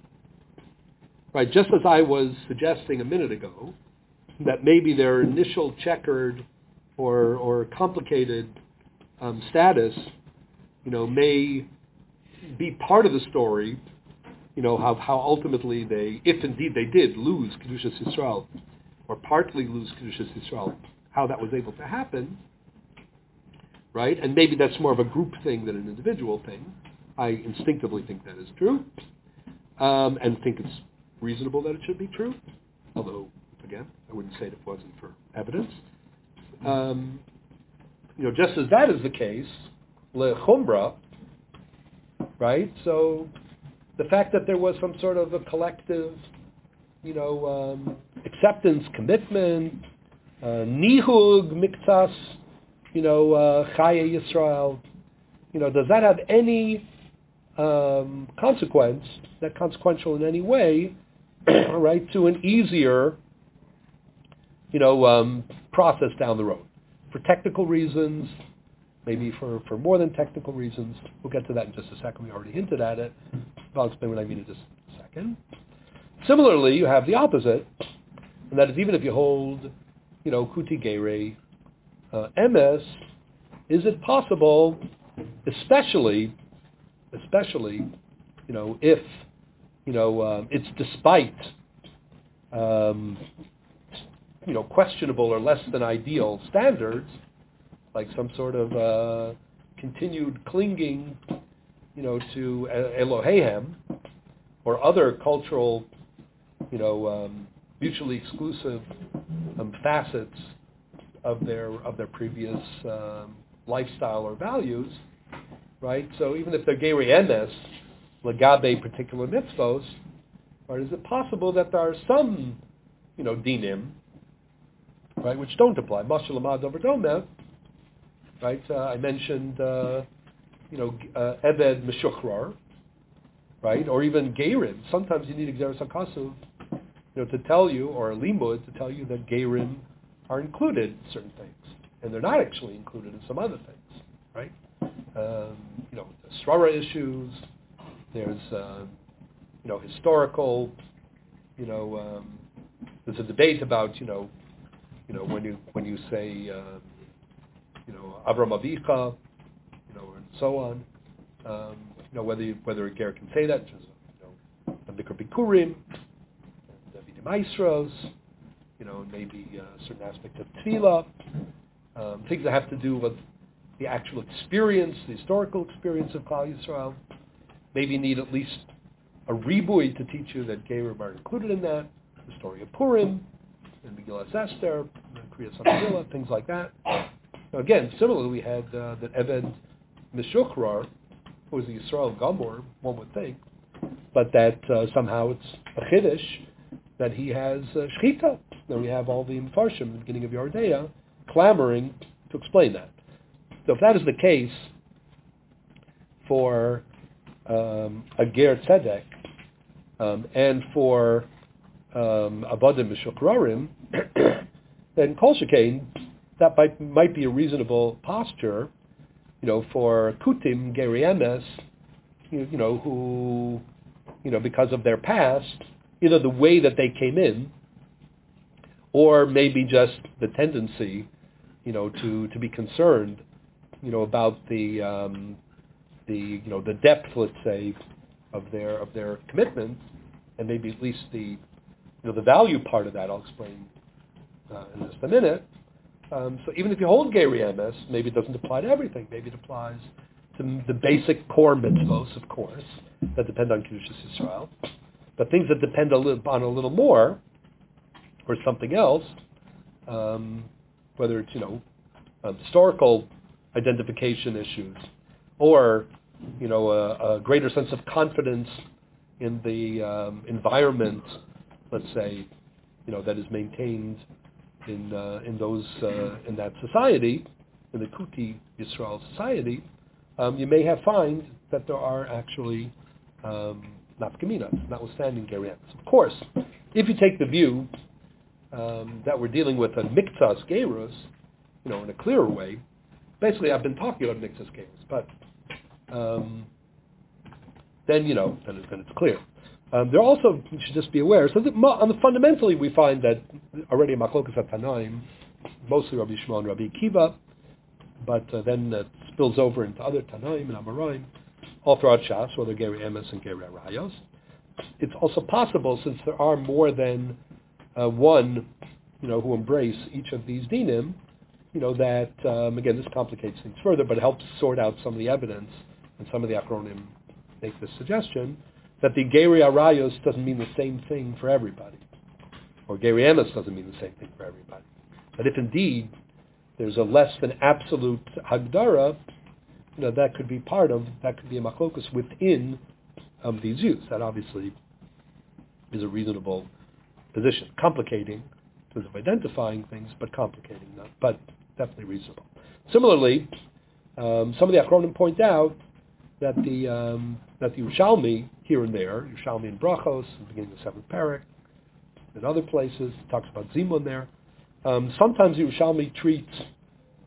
Right, just as I was suggesting a minute ago, that maybe their initial checkered or or complicated um, status, you know, may be part of the story, you know, how how ultimately they, if indeed they did lose Kedushas Yisrael, or partly lose Kedushas Yisrael, how that was able to happen, right? And maybe that's more of a group thing than an individual thing. I instinctively think that is true, um, and think it's reasonable that it should be true, although, again, I wouldn't say it wasn't for evidence. Um, you know, just as that is the case, lechumbra, right? So the fact that there was some sort of a collective, you know, um, acceptance, commitment, uh, nihug miktas, you know, uh, Chaya Yisrael, you know, does that have any um, consequence, that consequential in any way, right, to an easier, you know, um, process down the road? for technical reasons, maybe for, for more than technical reasons. We'll get to that in just a second. We already hinted at it. I'll explain what I mean in just a second. Similarly, you have the opposite, and that is even if you hold, you know, kuti geire uh, emes, is it possible, especially, especially, you know, if, you know, um, it's despite, um, you know, questionable or less than ideal standards, like some sort of uh, continued clinging, you know, to Elohim or other cultural, you know, um, mutually exclusive um, facets of their of their previous um, lifestyle or values, right? So even if they're geirei emes, legabe particular mitzvos, right, is it possible that there are some, you know, dinim, right, which don't apply? Mashal amad over domeh, right? Uh, I mentioned, uh, you know, uh, eved meshuchrar, right, or even geirim. Sometimes you need exeris hakasuv, you know, to tell you, or a limud to tell you that geirim are included in certain things, and they're not actually included in some other things, right? Um, you know, srara issues. There's, uh, you know, historical. You know, um, there's a debate about, you know, you know, when you when you say, uh, you know, Avram Avicha, you know, and so on. Um, you know, whether you, whether a ger can say that, which is, you know, the Bikkur Bikurim, the Vidim Aisros, you know, maybe a certain aspect of Tefillah, um, things that have to do with the actual experience, the historical experience of Klal Yisrael. Maybe you need at least a ribui to teach you that Gerim are included in that, the story of Purim, and Megillas Esther, and Kriyas HaMegillah, things like that. Now again, similarly, we had uh, that Eved Meshuchrar, who was the Yisrael Gamor, one would think, but that uh, somehow it's a chiddush that he has uh, shchita. Then we have all the Mfarshim at the beginning of Yardea clamoring to explain that. So if that is the case for um, a Ger Tzedek um, and for um, Avadim Meshukrarim, then Kol Shekain, that might, might be a reasonable posture, you know, for Kutim, Geirei emes, you, you know, who, you know, because of their past, either the way that they came in, or maybe just the tendency, you know, to, to be concerned, you know, about the um, the you know the depth, let's say, of their of their commitment, and maybe at least the you know the value part of that. I'll explain uh, in just a minute. Um, so even if you hold Geirei emes, maybe it doesn't apply to everything. Maybe it applies to the basic core mitzvos, of course, that depend on Kedushas Yisrael. But things that depend a little, on a little more, or something else, um, whether it's, you know, um, historical identification issues, or, you know, a, a greater sense of confidence in the um, environment, let's say, you know, that is maintained in uh, in those uh, in that society, in the Kuti Yisrael society, um, you may have find that there are actually um, nafkaminas, notwithstanding Geirei emes. Of course, if you take the view um, that we're dealing with a miktas geirus, you know, in a clearer way, basically I've been talking about miktas geirus, but um, then you know, then, then it's clear. Um, there also, you should just be aware, so that on the fundamentally we find that already Machlokas HaTanaim, mostly Rabbi Shmuel and Rabbi Akiva, but uh, then it spills over into other Tanaim and Amoraim, all throughout Shas, whether Geirei emes and Geirei Arayos. It's also possible, since there are more than uh, one, you know, who embrace each of these dinim, you know, that, um, again, this complicates things further, but it helps sort out some of the evidence, and some of the Achronim make this suggestion, that the Geirei Arayos doesn't mean the same thing for everybody, or Geirei emes doesn't mean the same thing for everybody. But if indeed there's a less than absolute Hagdara, you know, that could be part of, that could be a machlokus within um, these views. That obviously is a reasonable position. Complicating in terms of identifying things, but complicating them, but definitely reasonable. Similarly, um, some of the Achronim point out that the um, that the Yerushalmi here and there, Yerushalmi in Brachos, at the beginning of the seventh parak, in other places, it talks about Zimun there. Um, sometimes Yerushalmi treats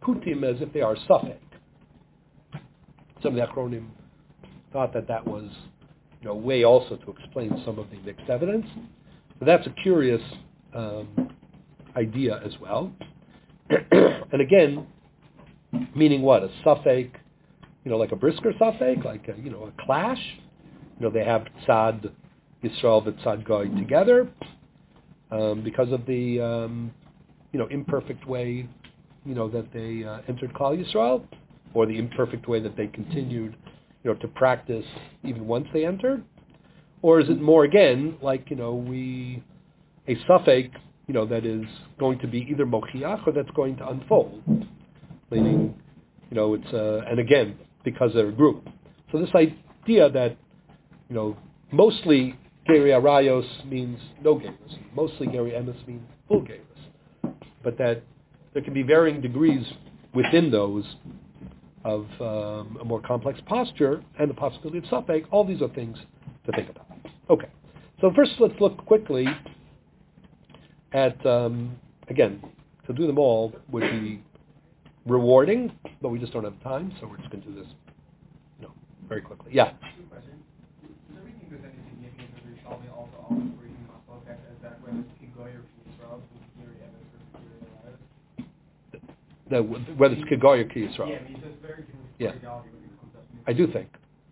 kutim as if they are suffix. Some of the Achronim thought that that was, you know, a way also to explain some of the mixed evidence. So that's a curious um, idea as well. And again, meaning what? A suffix, you know, like a brisker suffix, like a, you know, a clash. You know, they have Tzad Yisrael and Tzad Goy together um, because of the, um, you know, imperfect way, you know, that they uh, entered Klal Yisrael, or the imperfect way that they continued, you know, to practice even once they entered? Or is it more, again, like, you know, we, a suffix, you know, that is going to be either mochiach or that's going to unfold? Meaning, you know, it's, uh, and again, because they're a group. So this idea that, you know, mostly Geri Arayos means no Geras, mostly Geri Emes means full Geras, but that there can be varying degrees within those of um, a more complex posture and the possibility of suffix. All these are things to think about. Okay, so first let's look quickly at, um, again, to do them all would be rewarding, but we just don't have time, so we're just going to do this, you know, very quickly. Yeah? Two questions. Does everything there's any significance of Yerushalmi also always bringing Maslow back as that, whether it's Kigoy or Yisrael, Geri Emes or Geri Arayos? The, whether it's Kigoy or Ki Yisrael. Yeah, I mean, it's very different Yeah. reality when it comes up to I do think.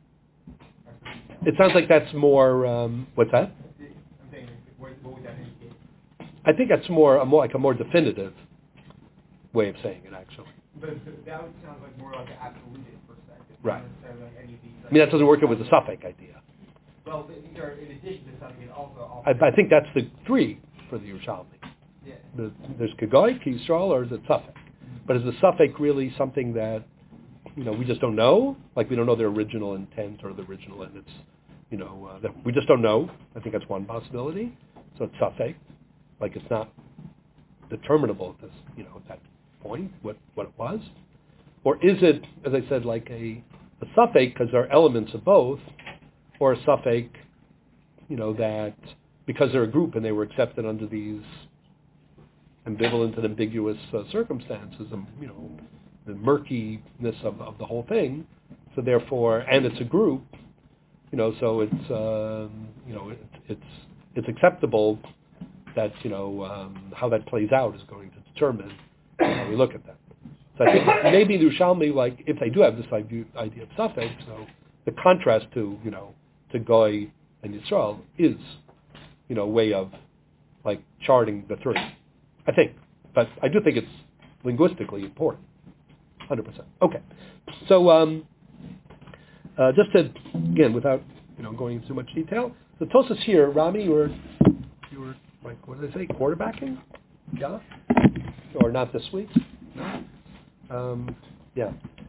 It sounds like that's more, um, what's that? I'm saying, what, what would that indicate? I think that's more, a more like a more definitive way of saying it, actually. But th- that would sound like more like an absolutist perspective. Right. Not necessarily like any of these, like, I mean, that doesn't work with the suffix idea. Well, th- these are in addition to something, and also all. I, I think that's the three for the Yerushalmi. Yeah. The, there's Kigoy, Ki Yisrael, or is it suffix? But is the suffix really something that, you know, we just don't know? Like we don't know their original intent or the original, and it's, you know, uh, that we just don't know. I think that's one possibility. So it's suffix, like it's not determinable at this, you know, at that point what, what it was. Or is it, as I said, like a, a suffix because there are elements of both, or a suffix, you know, that because they're a group and they were accepted under these ambivalent and ambiguous uh, circumstances, and, you know, the murkiness of, of the whole thing. So therefore, and it's a group, you know, so it's, um, you know, it, it's it's acceptable that, you know, um, how that plays out is going to determine how we look at that. So I think maybe the Yerushalmi, like, if they do have this idea, idea of suffix, so the contrast to, you know, to Goy and Yisrael is, you know, a way of, like, charting the three. I think. But I do think it's linguistically important. one hundred percent. Okay. So um, uh, just to, again, without, you know, going into too much detail, the Tosas here, Rami, you were, you were, like, what did I say, quarterbacking? Yeah? Or not this week? No? Um, yeah.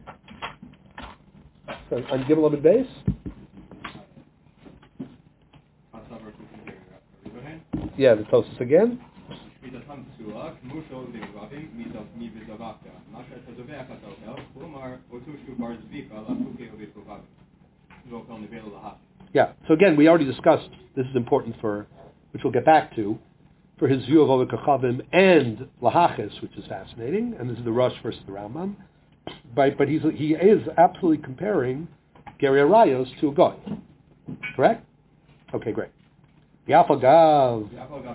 So, on Gimel Amud Beis? Yeah, the Tosas again. Yeah, so again, we already discussed, this is important for, which we'll get back to, for his view of Oved Kachavim and Lahachis, which is fascinating, and this is the Rosh versus the Rambam, but, but he's, he is absolutely comparing Geri Arayos to a Goy. Correct? Okay, great. Yafal Gav.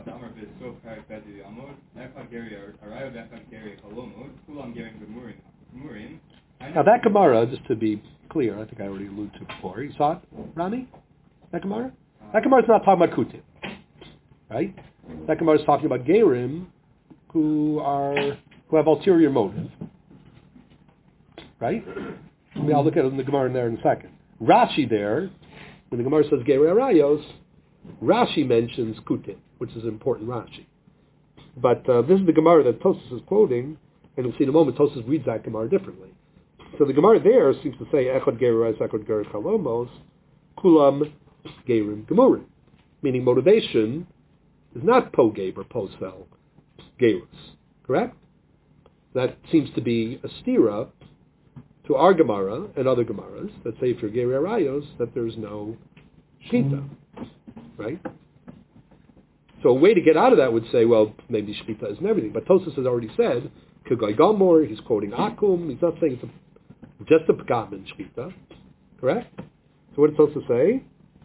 Now that Gemara, just to be clear, I think I already alluded to before. You saw it, Rami? That Gemara? That Gemara is not talking about Kutim, right? That Gemara is talking about Gerim who are who have ulterior motive, right? I mean, I'll look at it in the Gemara in there in a second. Rashi there, when the Gemara says Geri Arayos, Rashi mentions Kutim, which is an important Rashi. But uh, this is the Gemara that Tosas is quoting, and we'll see in a moment, Tosas reads that Gemara differently. So the Gemara there seems to say, Echad Geri Arayos, Echad Geri Chalomos, Kulam Gerim Gemurim, meaning motivation is not Po-Gabe or Po-Sel Gerus, correct? That seems to be a stira to our Gemara and other Gemaras that say if you're Geri Arayos, that there's no Shita. Right? So a way to get out of that would say, well, maybe Shmita isn't everything. But Tosas has already said, K'goy Gomor, he's quoting Akum, he's not saying it's a, just a Pagam in Shkita. Correct? So what does Tosa say?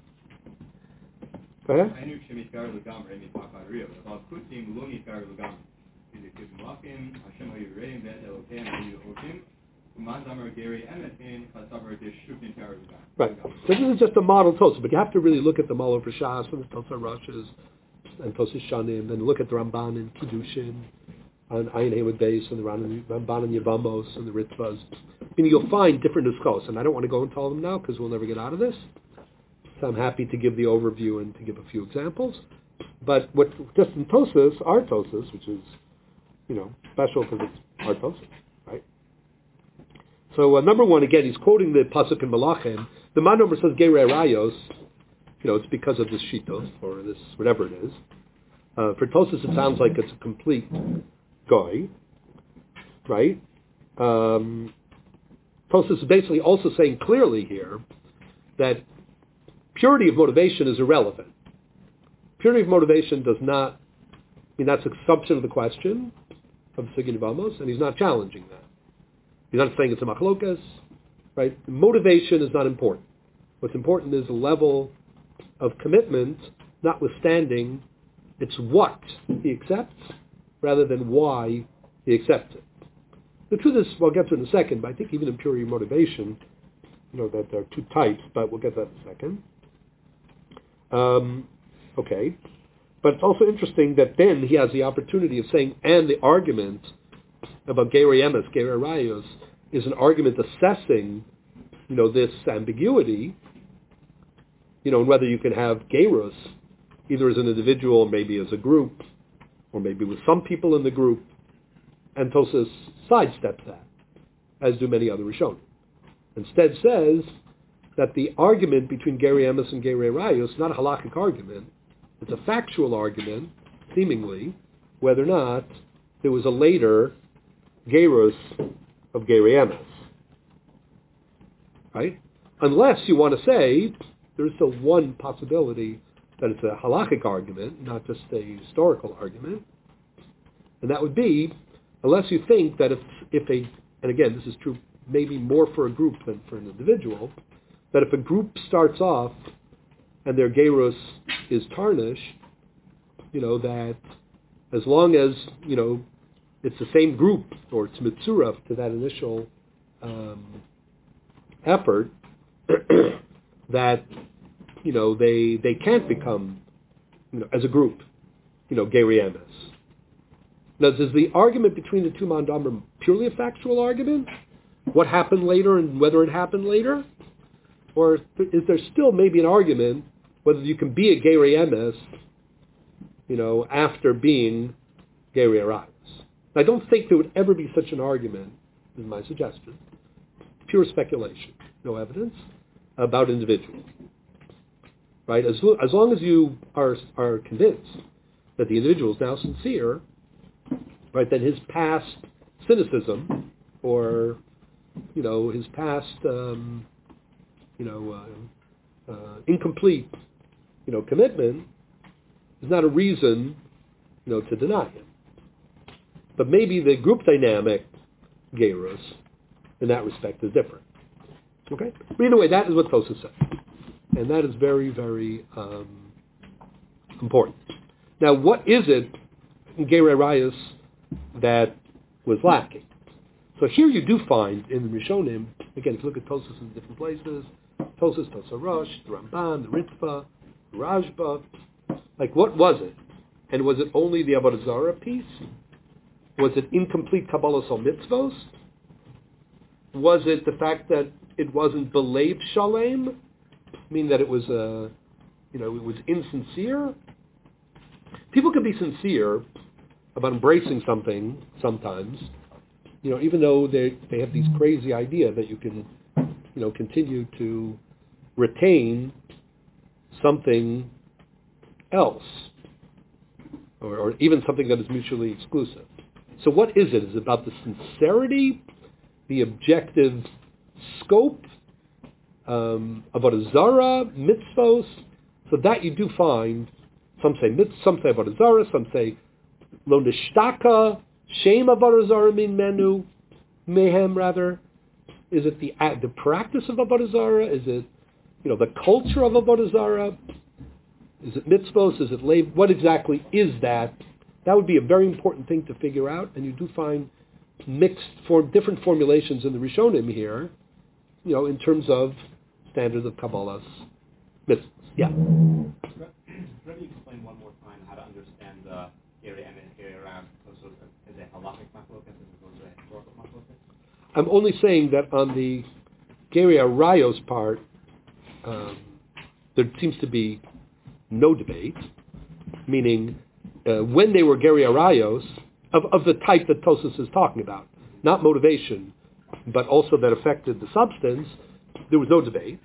Go ahead. Right. So this is just a model Tosa, but you have to really look at the Molo for Shas and the Tosa Rushes and Tosa Shanim, and look at the Ramban and Kiddushin and Ayin Hewed Beis and the Ramban and Yevamos and the Ritzvahs. I mean, you'll find different nuskos, and I don't want to go into all of them now because we'll never get out of this. So I'm happy to give the overview and to give a few examples. But what just in Tosas, our Tosas, which is, you know, special because it's our Tosas, right? So uh, number one, again, he's quoting the Pasuk in Malachim. The man number says Gerei Rayos. You know, it's because of this Shitos, or this, whatever it is. Uh, for Tosas, it sounds like it's a complete goy, right? Um, Tosas is basically also saying clearly here that purity of motivation is irrelevant. Purity of motivation does not, I mean, that's an assumption of the question of Sigin Vamos, and he's not challenging that. He's not saying it's a machlokas, right? Motivation is not important. What's important is the level of commitment, notwithstanding it's what he accepts rather than why he accepts it. The truth is, we'll get to it in a second, but I think even in purity of motivation, you know, that there are two types, but we'll get to that in a second. Um, okay. But it's also interesting that then he has the opportunity of saying, and the argument about Gerei Emes, Gerei Rayos, is an argument assessing, you know, this ambiguity, you know, and whether you can have Gerus, either as an individual, or maybe as a group, or maybe with some people in the group, and Tosas sidesteps that, as do many other Rishonim. Instead says that the argument between Gerei Emes and Gerei Rayos is not a halakhic argument. It's a factual argument, seemingly, whether or not there was a later Gerus of Gerei Emes. Right? Unless you want to say there's still one possibility that it's a halakhic argument, not just a historical argument, and that would be, unless you think that if, if a, and again, this is true maybe more for a group than for an individual, that if a group starts off and their gerus is tarnished, you know, that as long as, you know, it's the same group, or it's mitzurah to that initial um, effort, that, you know, they they can't become, you know, as a group, you know, Gerei Emes. Now, is the argument between the two mandamim purely a factual argument? What happened later and whether it happened later? Or is there still maybe an argument whether you can be a Gerei Emes, you know, after being Gerei Rayos? I don't think there would ever be such an argument, is my suggestion. Pure speculation, no evidence about individuals. Right? As, as long as you are are convinced that the individual is now sincere, right, then his past cynicism or, you know, his past, um, you know, uh, uh, incomplete, you know, commitment is not a reason, you know, to deny him. But maybe the group dynamic, Gerus, in that respect is different. Okay? But either way, that is what Tosas says. And that is very, very um, important. Now, what is it in Gerei Rayos that was lacking? So here you do find in the Rishonim, again, if you look at Tosas in different places, Tosas, Tosa Rosh, the Ramban, the Ritva, the Rashba, like what was it? And was it only the Avodah Zarah piece? Was it incomplete Kabbalah Sol Mitzvos? Was it the fact that it wasn't Belev Shalem? Mean that it was, uh, you know, it was insincere? People can be sincere about embracing something sometimes, you know, even though they they have these crazy idea that you can, you know, continue to retain something else, or, or even something that is mutually exclusive. So what is it? Is it about the sincerity, the objective scope, um, Avodah Zarah, mitzvos? So that you do find, some say mitz, some say Avodah Zarah, some say lo nishtaka, Shem avodah zarah min menu, mehem rather? Is it the the practice of avodah zarah? Is it, you know, the culture of avodah zarah? Is it mitzvos? Is it leiv? What exactly is that? That would be a very important thing to figure out, and you do find mixed form, different formulations in the Rishonim here, you know, in terms of standards of Kabbalah's mitzvahs. Yeah. Let me explain one more time how to understand the Gary and Gary Ram as a halachic machlokas as opposed to a historical machlokas. I'm only saying that on the Gary Arayos part, um, there seems to be no debate, meaning uh, when they were Gary Arayos, of, of the type that Tosas is talking about, not motivation, but also that affected the substance, there was no debate.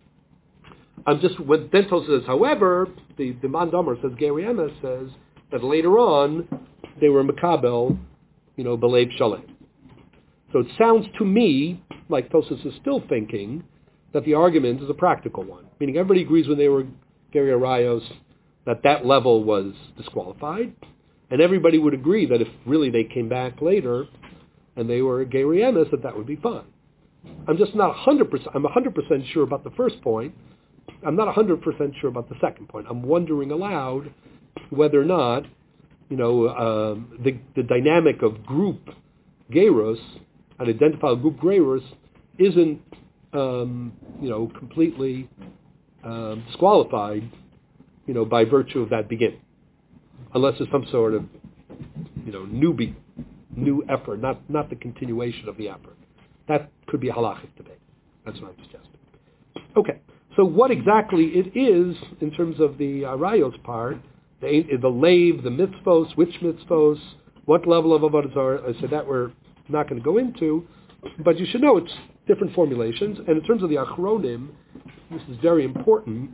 I'm just, when then Tosas says, however, the, the Mandomer says, Gary Emes says, that later on, they were Makabel, you know, Belev Shalem. So it sounds to me like Tosas is still thinking that the argument is a practical one, meaning everybody agrees when they were Gary Arayos that that level was disqualified, and everybody would agree that if really they came back later and they were Gary Emes, that that would be fine. I'm just not one hundred percent, I'm one hundred percent sure about the first point. I'm not one hundred percent sure about the second point. I'm wondering aloud whether or not, you know, um, the, the dynamic of group Geros, an identified group Geros, isn't, um, you know, completely um, disqualified, you know, by virtue of that beginning. Unless there's some sort of, you know, newbie, new effort, not, not the continuation of the effort. That could be a halachic debate. That's what I'm suggesting. Okay, so what exactly it is in terms of the Arayos part, the, the lave, the mitzvos, which mitzvos, what level of avodah zarah, I said that we're not going to go into, but you should know it's different formulations. And in terms of the Achronim, this is very important.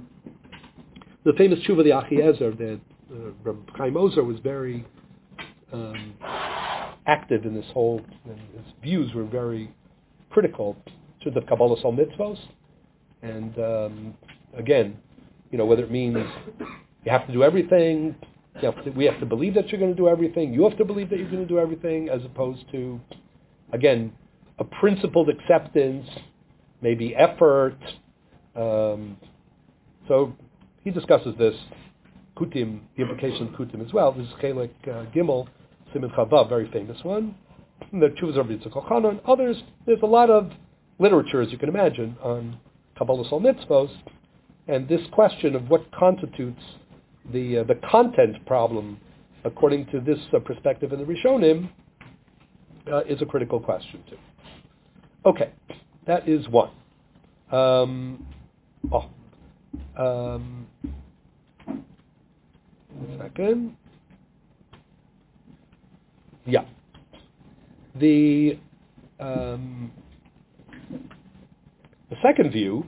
The famous Tshuva of the Achiezer, that uh, Rabbi Chaim Ozer was very um, active in this whole, and his views were very critical to the Kabbalah Sol Mitzvos. And um, again, you know, whether it means you have to do everything, you have to, we have to believe that you're going to do everything, you have to believe that you're going to do everything, as opposed to, again, a principled acceptance, maybe effort. Um, so he discusses this, Kutim, the implication of Kutim as well. This is Chelik uh, Gimel, Siman Chavav, very famous one. And the Chuvas of Yitzchak Elchanan and others. There's a lot of literature, as you can imagine, on Kabbalah Sol Mitzvos, and this question of what constitutes the uh, the content problem, according to this uh, perspective in the Rishonim, uh, is a critical question too. Okay, that is one. Um, oh, um, one second. Yeah. The um, the second view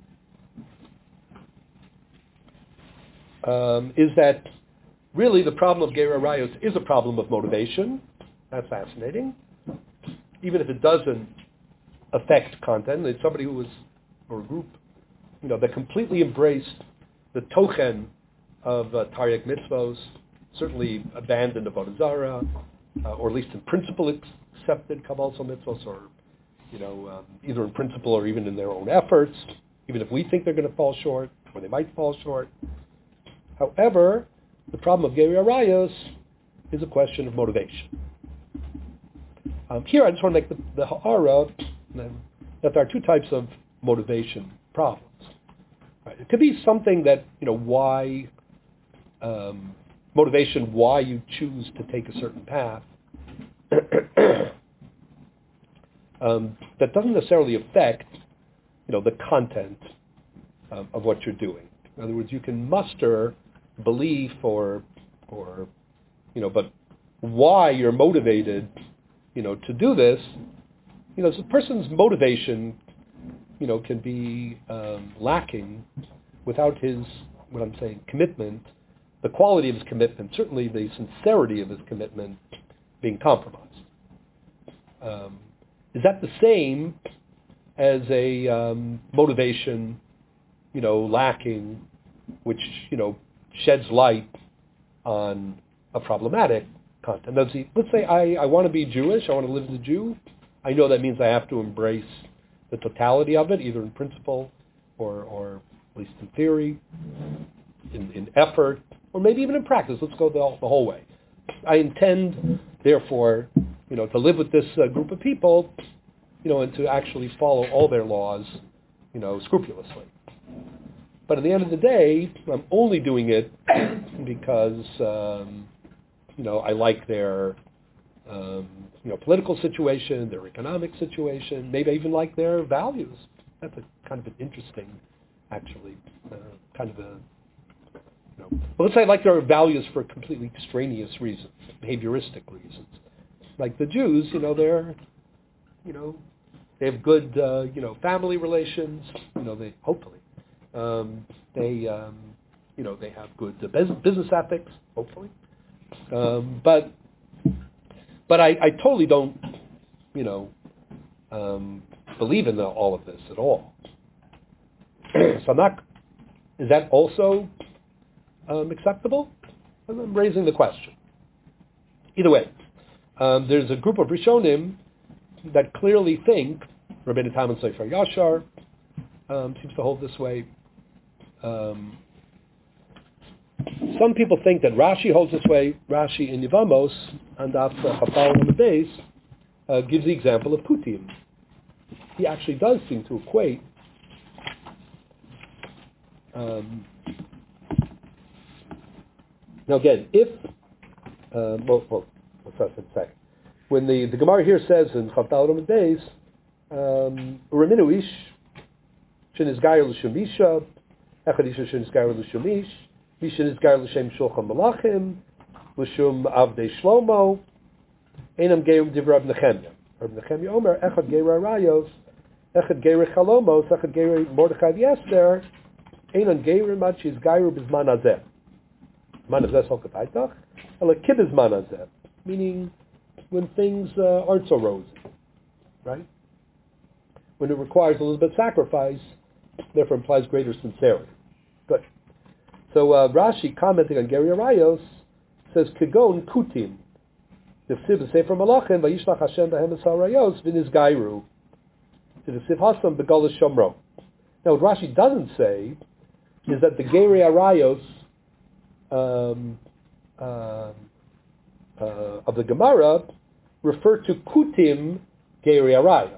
um, is that really the problem of Gera Rayos is a problem of motivation. That's fascinating. Even if it doesn't affect content, it's somebody who was, or a group, you know, that completely embraced the tochen of uh, Taryag Mitzvos, certainly abandoned Avodah Zarah, uh, or at least in principle accepted Kabbalah Sol Mitzvos, or you know, um, either in principle or even in their own efforts, even if we think they're going to fall short, or they might fall short. However, the problem of Geri Arayos is a question of motivation. Um, here I just want to make the, the ha'ara that there are two types of motivation problems. Right? It could be something that, you know, why, um, motivation, why you choose to take a certain path, um, that doesn't necessarily affect, you know, the content um, of what you're doing. In other words, you can muster belief or, or, you know, but why you're motivated, you know, to do this, you know, so a person's motivation, you know, can be um, lacking without his, what I'm saying, commitment, the quality of his commitment, certainly the sincerity of his commitment being compromised. Um, is that the same as a um, motivation, you know, lacking, which, you know, sheds light on a problematic content. Now, see, let's say I, I want to be Jewish, I want to live as a Jew. I know that means I have to embrace the totality of it, either in principle or, or at least in theory, in, in effort, or maybe even in practice. Let's go the, the whole way. I intend, therefore, you know, to live with this uh, group of people, you know, and to actually follow all their laws, you know, scrupulously. But at the end of the day, I'm only doing it because, um, you know, I like their, um, you know, political situation, their economic situation. Maybe I even like their values. That's a kind of an interesting, actually, uh, kind of a, you know, well, let's say I like their values for completely extraneous reasons, behavioristic reasons. Like the Jews, you know, they're, you know, they have good, uh, you know, family relations. You know, they hopefully. Um, they, um, you know, they have good uh, business ethics, hopefully. Um, but, but I, I totally don't, you know, um, believe in the, all of this at all. So I'm not. Is that also um, acceptable? I'm raising the question. Either way, um, there's a group of Rishonim that clearly think Rabbeinu Tam and Sefer Yashar um, seems to hold this way. Um, some people think that Rashi holds this way. Rashi in Yevamos and Daf Chafal on the base uh, gives the example of Kutim. He actually does seem to equate um, now again, if uh, well, well, what's that in a second? When the, the Gemara here says in Chafal on the base, Uraminu ish shenizgayer l'shemisha. Echad isha shenizgayer l'shemish, misha nizgayer l'shem shulchan malachim, l'shum avdei shlomo, einam geirim divrei Rab Nechemya. Rab Nechemya Omer, echad geirei rayos, echad geirei chalomos, echad geirei Mordechai v'Esther, einam geirim ad shizgairu b'zman hazeh. Zman hazeh sol kataitach, ela kibizman hazeh, meaning when things uh, aren't so rosy, right? When it requires a little bit of sacrifice, therefore implies greater sincerity. Good. So uh, Rashi, commenting on Geri Arayos, says, Kegon kutim, V'siv Sefer Malachim, V'yishlach Hashem b'hem es ha'arayos, v'nizgairu, V'siv Hasam b'golas shomro. Now what Rashi doesn't say is that the Geri Arayos um, uh, uh, of the Gemara refer to kutim Geri Arayos.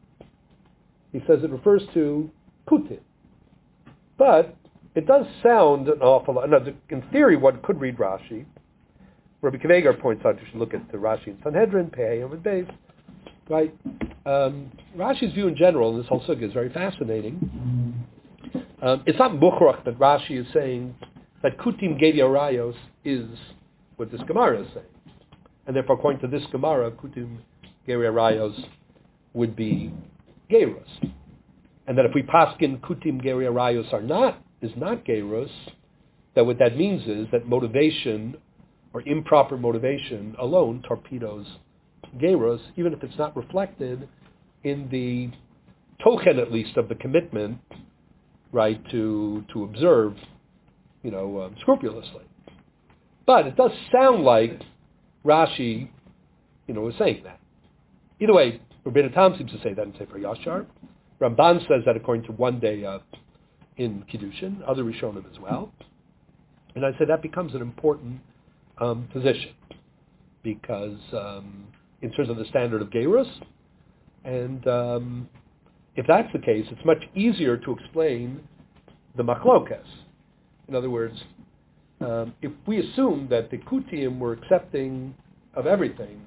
He says it refers to kutim. But it does sound an awful lot. Now, in theory, one could read Rashi. Rabbi Kiveger points out you should look at the Rashi in Sanhedrin, Pei and Beis, right? Um, Rashi's view in general, and this whole sugya is very fascinating. Um, it's not mukhrach that Rashi is saying that kutim gedi arayos is what this Gemara is saying. And therefore, according to this Gemara, kutim gedi arayos would be gerus. And that if we paskin kutim geri arayos are not, is not gerus, that what that means is that motivation or improper motivation alone torpedoes gerus, even if it's not reflected in the tochen, at least, of the commitment, right, to to observe, you know, um, scrupulously. But it does sound like Rashi, you know, is saying that. Either way, Rabbeinu Tam seems to say that in Sefer Yashar. Ramban says that according to one day uh, in Kiddushin, other Rishonim as well. And I say that becomes an important um, position because um, in terms of the standard of Gerus, and um, if that's the case, it's much easier to explain the machlokas. In other words, um, if we assume that the Kutim were accepting of everything,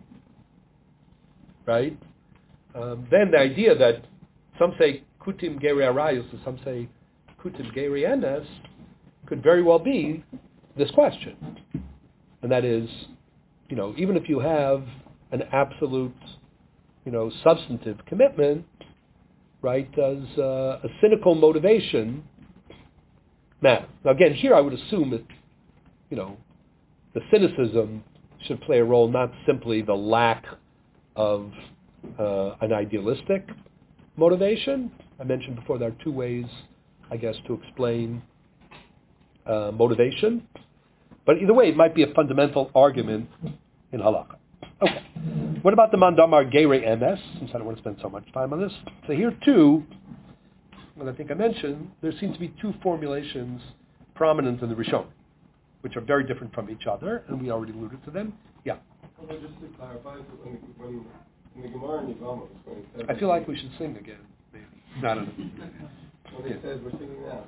right, um, then the idea that some say kutim geri arayos and some say kutim geri enes could very well be this question. And that is, you know, even if you have an absolute, you know, substantive commitment, right, does uh, a cynical motivation matter? Now again, here I would assume that, you know, the cynicism should play a role, not simply the lack of uh, an idealistic motivation. I mentioned before there are two ways, I guess, to explain uh, motivation. But either way, it might be a fundamental argument in halakha. Okay. What about the mandamar gerei emes? Since I don't want to spend so much time on this. So here too, and I think I mentioned, there seems to be two formulations prominent in the Rishon, which are very different from each other, and we already alluded to them. Yeah. Well, just to clarify, when, when, when the Gemara in Yevamos, when it says... I feel like we should sing again, maybe. No, I don't know. When it says, we're singing now.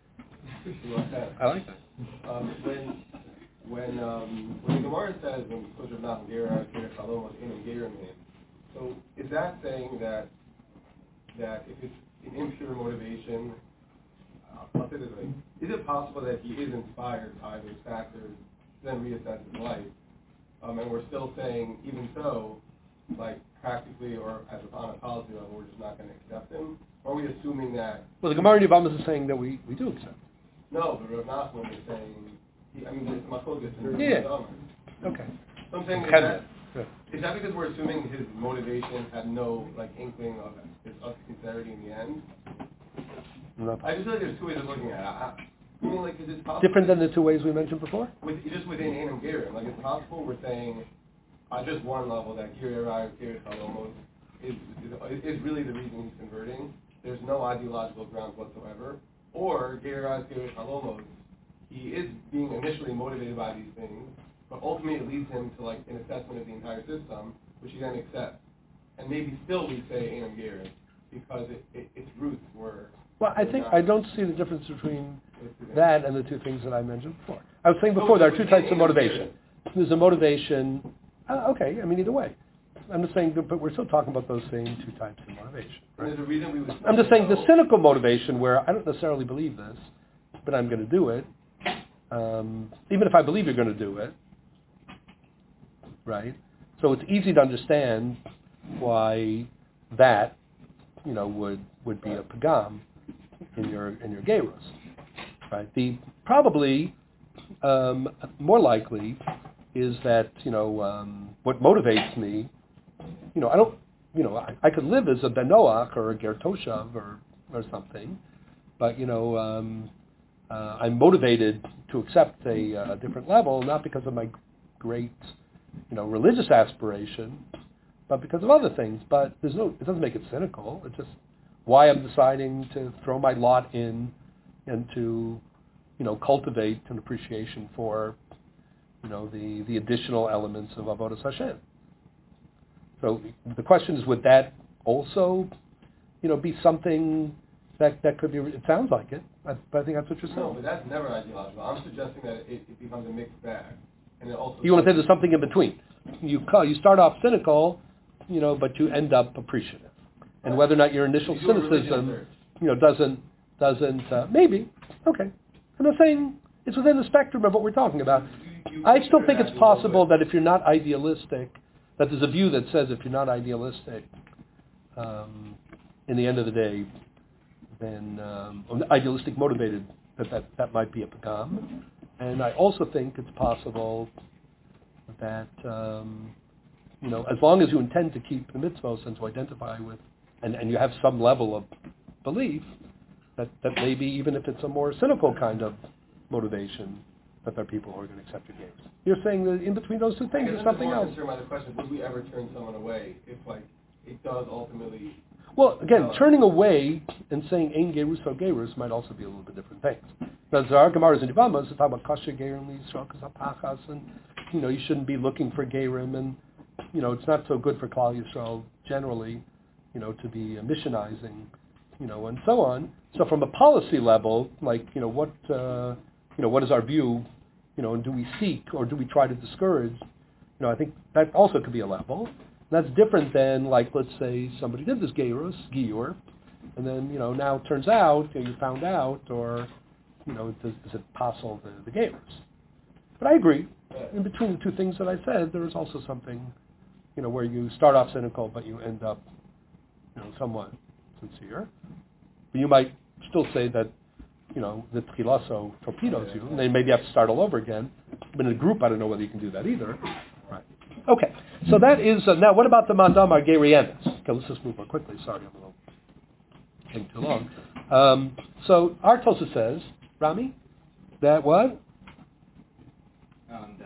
I like that. Um, when when um, when the Gemara says, when Kodesh Nach Gera, Gera Chalom, Inam Gera Mehem, so is that saying that that if it's an impure motivation, uh, I'll say this way, is it possible that he is inspired by those factors to then reassess his life? Um, and we're still saying, even so, like practically or as a, on a policy level, we're just not going to accept him? Or are we assuming that... Well, the Gemara in Yevamos is saying that we, we do accept. No, but Rav Nachman is saying, he, I mean, it's Machlokas and Yeah. Rav Okay. So I'm saying, is Can that, yeah. is that because we're assuming his motivation had no, like, inkling of his of sincerity in the end? No. I just feel like there's two ways of looking at it. I, I mean, like, is it possible... Different than the two ways we mentioned before? With, just within Einam Gerim, like, it's possible we're saying, on just one level, that Giri Arai, Giri Chalomos is, is, is really the reason he's converting. There's no ideological grounds whatsoever. Or, Geiraz, Geiraz Halomos, he is being initially motivated by these things, but ultimately it leads him to like an assessment of the entire system, which he then accepts. And maybe still we say Einam Geiraz, because it, it, its roots were... Well, I think I don't see the difference between that and the two things that I mentioned before. I was saying before, there are two types of motivation. There's a motivation, uh, okay, I mean, either way. I'm just saying, but we're still talking about those same two types of motivation. Right? There's a reason we would I'm just saying the cynical motivation where I don't necessarily believe this, but I'm going to do it, um, even if I believe you're going to do it, right? So it's easy to understand why that, you know, would, would be a pagam in your in your gerus, right? The probably um, more likely is that, you know, um, what motivates me. You know, I don't, you know, I, I could live as a Ben Noach or a Ger Toshav or, or something, but, you know, um, uh, I'm motivated to accept a uh, different level, not because of my great, you know, religious aspiration, but because of other things. But there's no, it doesn't make it cynical. It's just why I'm deciding to throw my lot in and to, you know, cultivate an appreciation for, you know, the, the additional elements of Avodas Hashem. So the question is, would that also, you know, be something that, that could be, it sounds like it, but I think that's what you're saying. No, but that's never ideological. I'm suggesting that it, it becomes a mixed bag. And it also... You want to say there's something in between. You call, you start off cynical, you know, but you end up appreciative. And right. Whether or not your initial you cynicism, you know, doesn't, doesn't, uh, maybe, okay. I'm not saying it's within the spectrum of what we're talking about. You, you I still think it's possible that if you're not idealistic, that there's a view that says if you're not idealistic, um, in the end of the day, then um, idealistic motivated, that, that that might be a pagam. And I also think it's possible that, um, you know, as long as you intend to keep the mitzvos and to identify with, and, and you have some level of belief, that, that maybe even if it's a more cynical kind of motivation, that there are people who are going to accept your games. You're saying that in between those two things there's something else. I'm more concerned by the question, would we ever turn someone away if, like, it does ultimately... Well, again, uh, turning away and saying ein gerus or gerus might also be a little bit different things. Because there are Gemaras and Yevamos that talk about kasher gerim Yisrael kazapachas, and, you know, you shouldn't be looking for gerim, and, you know, it's not so good for Klal Yisrael generally, you know, to be uh, missionizing, you know, and so on. So from a policy level, like, you know, what, uh, you know, what is our view, you know, and do we seek or do we try to discourage? You know, I think that also could be a level. And that's different than, like, let's say somebody did this gerus, giur, and then, you know, now it turns out, you know, you found out, or, you know, does, is it possible the, the gerus? But I agree. In between the two things that I said, there is also something, you know, where you start off cynical, but you end up, you know, somewhat sincere. But you might still say that, you know, the tchilaso torpedoes you, and then maybe you have to start all over again. But in a group, I don't know whether you can do that either. Right. Okay. So that is, uh, now what about the mandamar gerei emes? Okay, let's just move on quickly. Sorry, I'm a little taking too long. Um, so our Tosa says, Rami, that what? Um, that the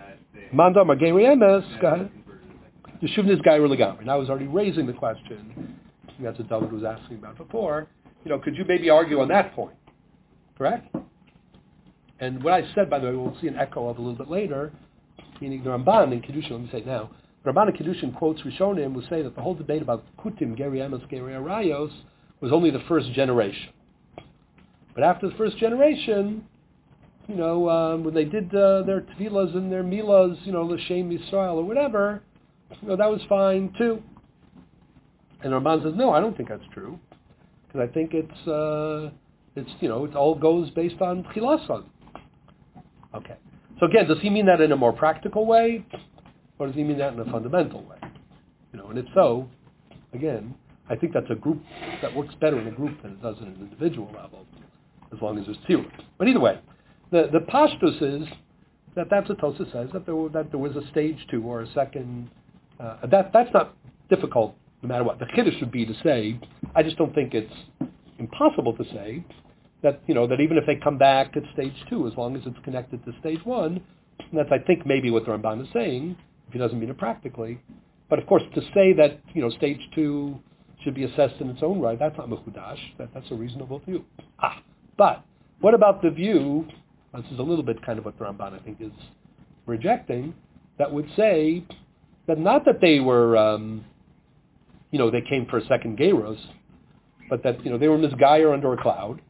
Manda Margeri Emes, go ahead. Yeshuvin is Gaira Legamri. Now I was already raising the question. That's what David was asking about before. You know, could you maybe argue on that point? Correct? And what I said, by the way, we'll see an echo of a little bit later, meaning the Ramban in Kedushin, let me say it now. The Ramban in Kedushin quotes Rishonim who say that the whole debate about Kutim, Geri Emes, Geri Arayos was only the first generation. But after the first generation, you know, um, when they did uh, their Tvilas and their Milas, you know, L'Shem Yisrael or whatever, you know, that was fine too. And Ramban says, no, I don't think that's true. Because I think it's, uh, it's, you know, it all goes based on Chilasan. Okay. So again, does he mean that in a more practical way? Or does he mean that in a fundamental way? You know, and if so, again, I think that's a group that works better in a group than it does at an individual level, as long as there's theory. But either way, the, the pashtus is that that's what Tosa says, that there, were, that there was a stage two or a second. Uh, that That's not difficult no matter what. The chiddush would be to say, I just don't think it's impossible to say that, you know, that even if they come back at stage two, as long as it's connected to stage one, and that's, I think, maybe what the Ramban is saying, if he doesn't mean it practically. But of course, to say that, you know, stage two should be assessed in its own right, that's not mechudash. That, that's a reasonable view. Ah, but what about the view, this is a little bit kind of what the Ramban, I think, is rejecting, that would say that not that they were, um, you know, they came for a second Geros, but that, you know, they were misgayer under a cloud,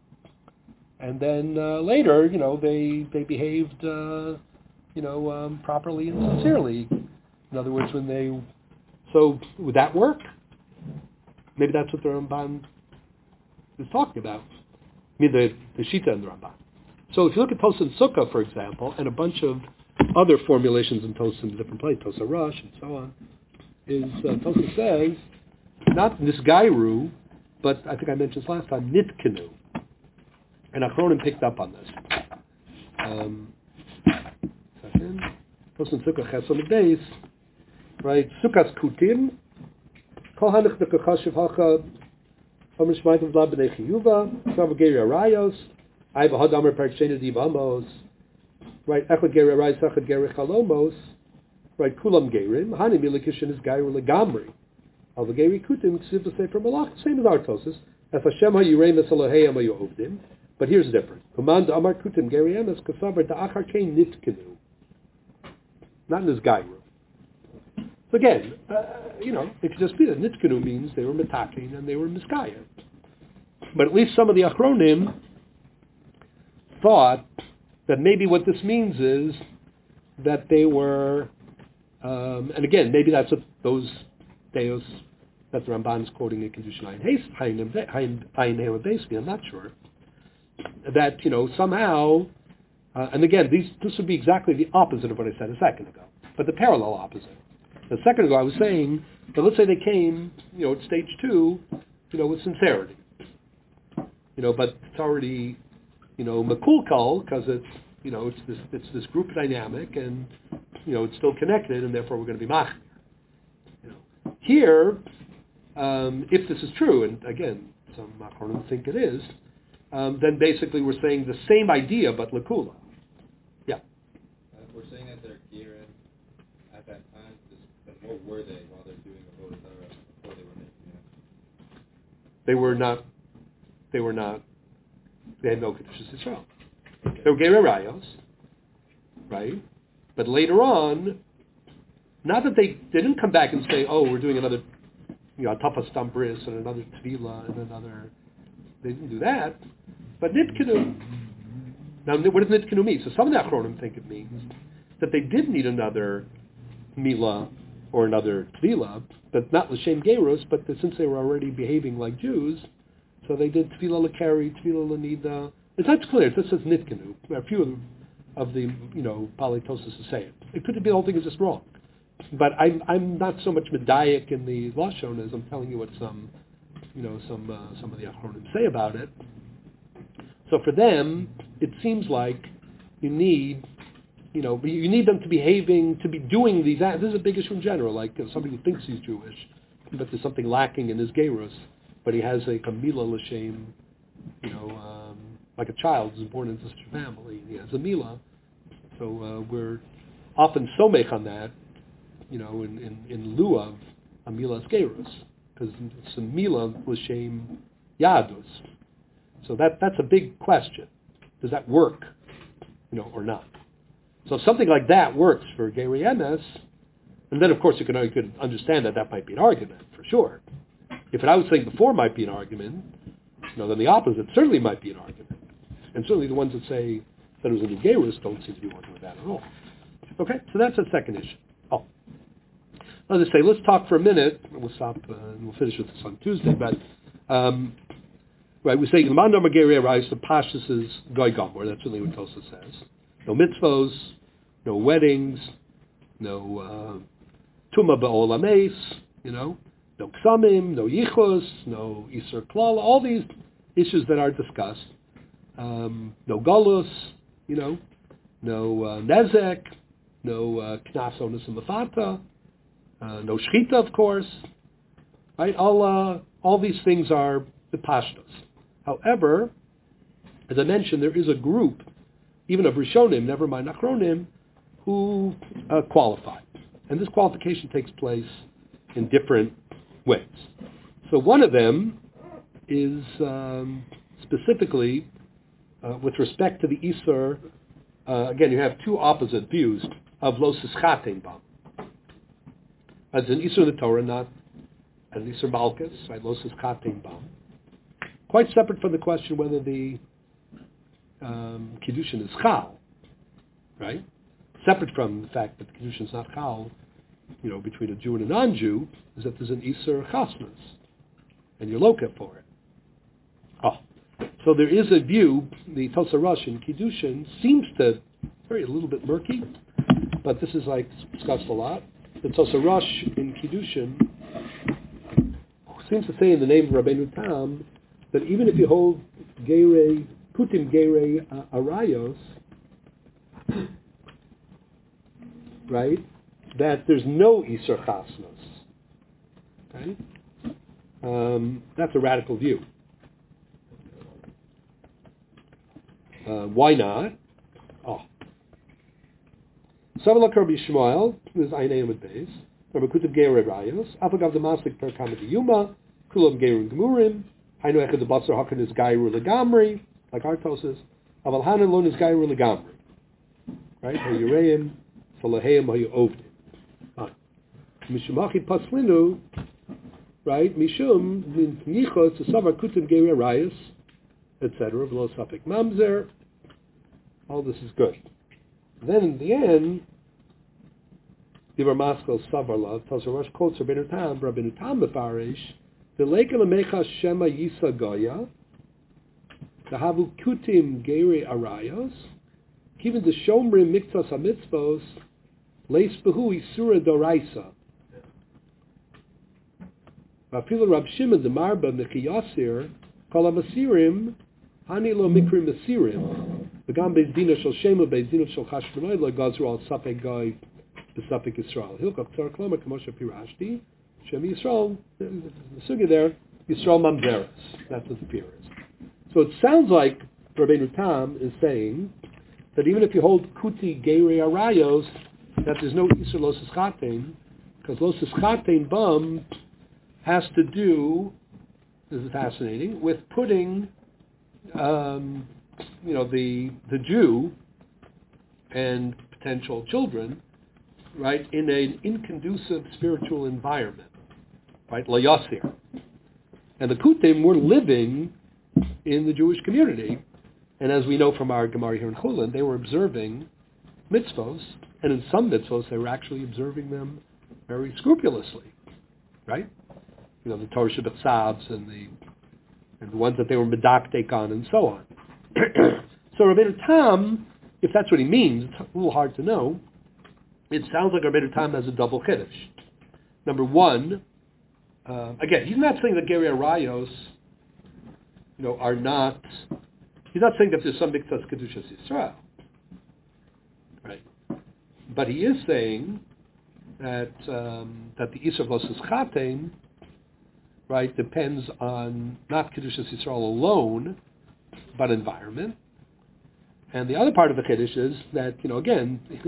and then uh, later, you know, they they behaved, uh, you know, um, properly and sincerely. In other words, when they, so would that work? Maybe that's what the Ramban is talking about. I mean, the the Shita and the Ramban. So if you look at Tosa and Sukkah, for example, and a bunch of other formulations in Tosa in different places, Tosa Rush and so on, is uh, Tosa says not Nisgairu, but I think I mentioned this last time, Nitkenu. And Achronim picked up on this. Um, second. Tosin Sukkah Chesam Beis, right? Sukkah's Kutim. Kol Hanich Nekachashiv Hacha Omer Shmaitim Vlad B'nei Chiyuva Sav Geri Arayos Ai V'Had Amar Parchena Div Amos, right? Echad Geri Arayos Echad Geri Chalomos, right? Kulam Gerim Hani Milikishin is Geri Legamri Al V'Geri Kutim Ksiv L'Sefer Malach, same as our Tosis. As Hashem HaYirei Mesalahei Ama Yohovdim. But here's the difference. Command Amar Kutim Geri Emes Kasavar Da'achar Kein Nitkenu. Not in this guy room. So again, uh, you know, it could just be that Nitkenu means they were metakin and they were miskaya. But at least some of the Achronim thought that maybe what this means is that they were, um, and again, maybe that's what those Deos that the Ramban is quoting in Kedushin Ayin Basically, I'm not sure. That, you know, somehow, uh, and again, these, this would be exactly the opposite of what I said a second ago, but the parallel opposite. A second ago I was saying that let's say they came, you know, at stage two, you know, with sincerity. You know, but it's already, you know, makulkal, because it's, you know, it's this, it's this group dynamic, and, you know, it's still connected, and therefore we're going to be machmir. You know, here, um, if this is true, and again, some Achronim think it is, um, then basically we're saying the same idea, but lakula. Yeah. Uh, we're saying that they're gearing at that time. Just, then what were they while they're doing the Avodah Zarah before they were making it? They were not. They were not. They had no Kedushas Yisrael. They were Gerei Rayos, right? But later on, not that they, they didn't come back and say, oh, we're doing another, you know, Tapas Tambris and another Tvila and another. They didn't do that. But Nitkenu. Now, what does Nitkenu mean? So some of the Achronim think it means that they did need another Mila or another Tvila, but not L'Shem Geros, but that since they were already behaving like Jews, so they did Tvila L'Kari, Tvila L'Nida. It's not clear. It just says Nitkenu. A few of the, of the you know, Polytosis say it. It could be the whole thing is just wrong. But I'm I'm not so much medayik in the Lashon as I'm telling you what some, you know, some uh, some of the Achronim say about it. So for them, it seems like you need, you know, you need them to be behaving, to be doing these acts. This is a big issue in general, like you know, somebody who thinks he's Jewish, but there's something lacking in his gerus, but he has a Kamila L'Shem, you know, um, like a child who's born into such a family, he has a Mila. So uh, we're often somech on that, you know, in, in, in lieu of a milas gerus, because some mila was shem yadus. So that that's a big question. Does that work, you know, or not? So if something like that works for gerei emes, and then of course you can you could understand that that might be an argument for sure. If what I was saying before might be an argument, you know, then the opposite certainly might be an argument. And certainly the ones that say that it was a new gerus don't seem to be working with that at all. Okay, so that's a second issue. Oh, I'll just say, let's talk for a minute. We'll stop uh, and we'll finish with this on Tuesday. But um, right, we say the man number gerei arayos, the pashtus is goy gomor. That's really what Tosa says. No mitzvos, no weddings, no uh, tuma ba'ol hameis, you know, no ksamim, no yichus, no iser klal. All these issues that are discussed. Um, no galus, you know, no uh, nezek, no uh, knas onus and mafata, uh, no shchita, of course, right? All uh, all these things are the pashtos. However, as I mentioned, there is a group, even of rishonim, never mind achronim, who uh, qualify, and this qualification takes place in different ways. So one of them is um, specifically uh, with respect to the Isur. Uh, again, you have two opposite views of lo sischatein bam. As an Isur in the Torah, not as an Isur Malkus, right? Lo sischatein bam. Quite separate from the question whether the um, Kiddushin is chal, right? Separate from the fact that the Kiddushin is not chal, you know, between a Jew and a non-Jew, is that there's an Isur chasnas, and you're loka for it. Oh. So there is a view, the Tosa Rosh in Kiddushin seems to, very a little bit murky, but this is like discussed a lot. The Tosa Rosh in Kiddushin seems to say in the name of Rabbeinu Tam that even if you hold gerei, kutim gerei uh, arayos, right, that there's no Isur chasnos. Okay? Um, that's a radical view. Uh, why not? Oh. Savalak Rabbi Shmuel, this is Einayim with base. Rabbi Kutab Geir Rayos, Afagav the Masik per Kamad Yuma, Kulam Geir Gemurim, Hainu Echad the Basar Hakan is Gairu Legamri, like Artos is, Aval Hanan Lon is Gairu Legamri. Right? Hayureim, Salaheim, Hayu Ovdim. Mishumachi Paslinu, right? Mishum, Min Nichos, Savar Kutab Geir Rayos, et cetera. Below Safik Mamzer. All this is good. Then in the end, Divar Maskal Savarlav tells Rosh quotes Rabbeinu Tam, Rabbeinu Tam Mefarish, the Leikem Amecha Shema Yisa Goya, the Havu Kutim Geiri Arayos, Kivin the Shomrim Miktas HaMitzvos, Leis Behu Isura Doraisa. Vafilu Rab Shimon the Marba Mechiyasir, Kol HaMasirim, Hani Lo Mikrim Masirim, V'gam Bezdina Shel Shema Bezdina Shel Chashmonoi Lo Gazru Al Safek Goy B'Safek Yisrael. Hilkach Tzar Klomer K'moshe Pirashti, Shem Yisrael, the sugi there, Yisrael Mamzeres. That's what the pir is. So it sounds like Rabbeinu Tam is saying that even if you hold Kuti Geirei Arayos, that there's no Isur Lo Sischatein, because Lo Sischatein Bum has to do, this is fascinating, with putting um, you know, the the Jew and potential children, right, in an inconducive spiritual environment, right, la yasir. And the Kutim were living in the Jewish community, and as we know from our Gemara here in Chulin, they were observing mitzvos, and in some mitzvos they were actually observing them very scrupulously, right? You know, the Torah Shabbat Tzavs and the and the ones that they were medaktek on and so on. So Rabbeinu Tam, if that's what he means, it's a little hard to know. It sounds like Rabbeinu Tam has a double chiddush. Number one, uh, again, he's not saying that Gerei Arayos, you know, are not. He's not saying that there's some miktas kedushas Yisrael, right? But he is saying that um, that the Isur Lo Sischatein, right, depends on not kedushas Yisrael alone, but environment. And the other part of the Kiddush is that, you know, again,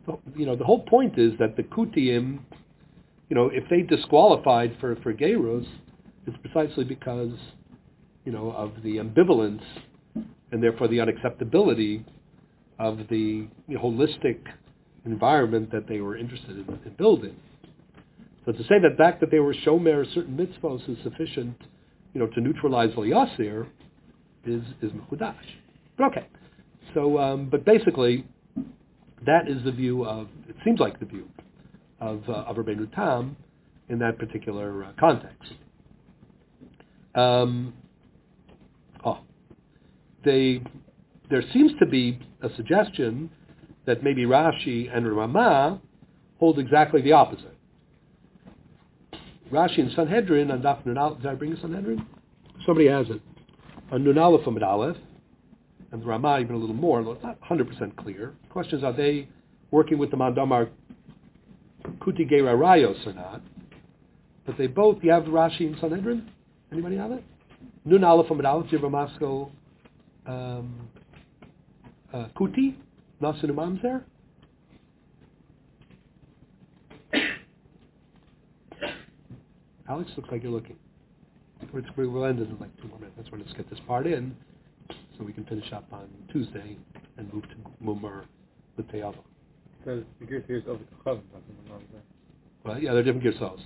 the, you know, the whole point is that the Kutiyim, you know, if they disqualified for, for Gerus, it's precisely because, you know, of the ambivalence and therefore the unacceptability of the you know, holistic environment that they were interested in, in building. So to say that the fact that they were shomer certain mitzvahs is sufficient, you know, to neutralize Yasir is is mechudash. But okay, so um, but basically, that is the view of, it seems like the view of uh, of Rabbeinu Tam in that particular uh, context. Um, oh, they there seems to be a suggestion that maybe Rashi and Ramah hold exactly the opposite. Rashi and Sanhedrin on Daf Nun Aleph. Did I bring a Sanhedrin? Somebody has it. On Nun Aleph Amud Aleph, and the Ramah even a little more. It's not one hundred percent clear. The question is, are they working with the Mandamar Kuti Geira Rayos or not? But they both. You have Rashi and Sanhedrin. Anybody have it? Nun Aleph Amud Aleph. Do you have a Moscow um, uh, Kuti? Nasan Umam's there. Alex, looks like you're looking. We'll end in like two more minutes. Let's let's get this part in, so we can finish up on Tuesday and move to Mumar with Teyava. So the gears here is over to Chav. Well, yeah, they're different girsos.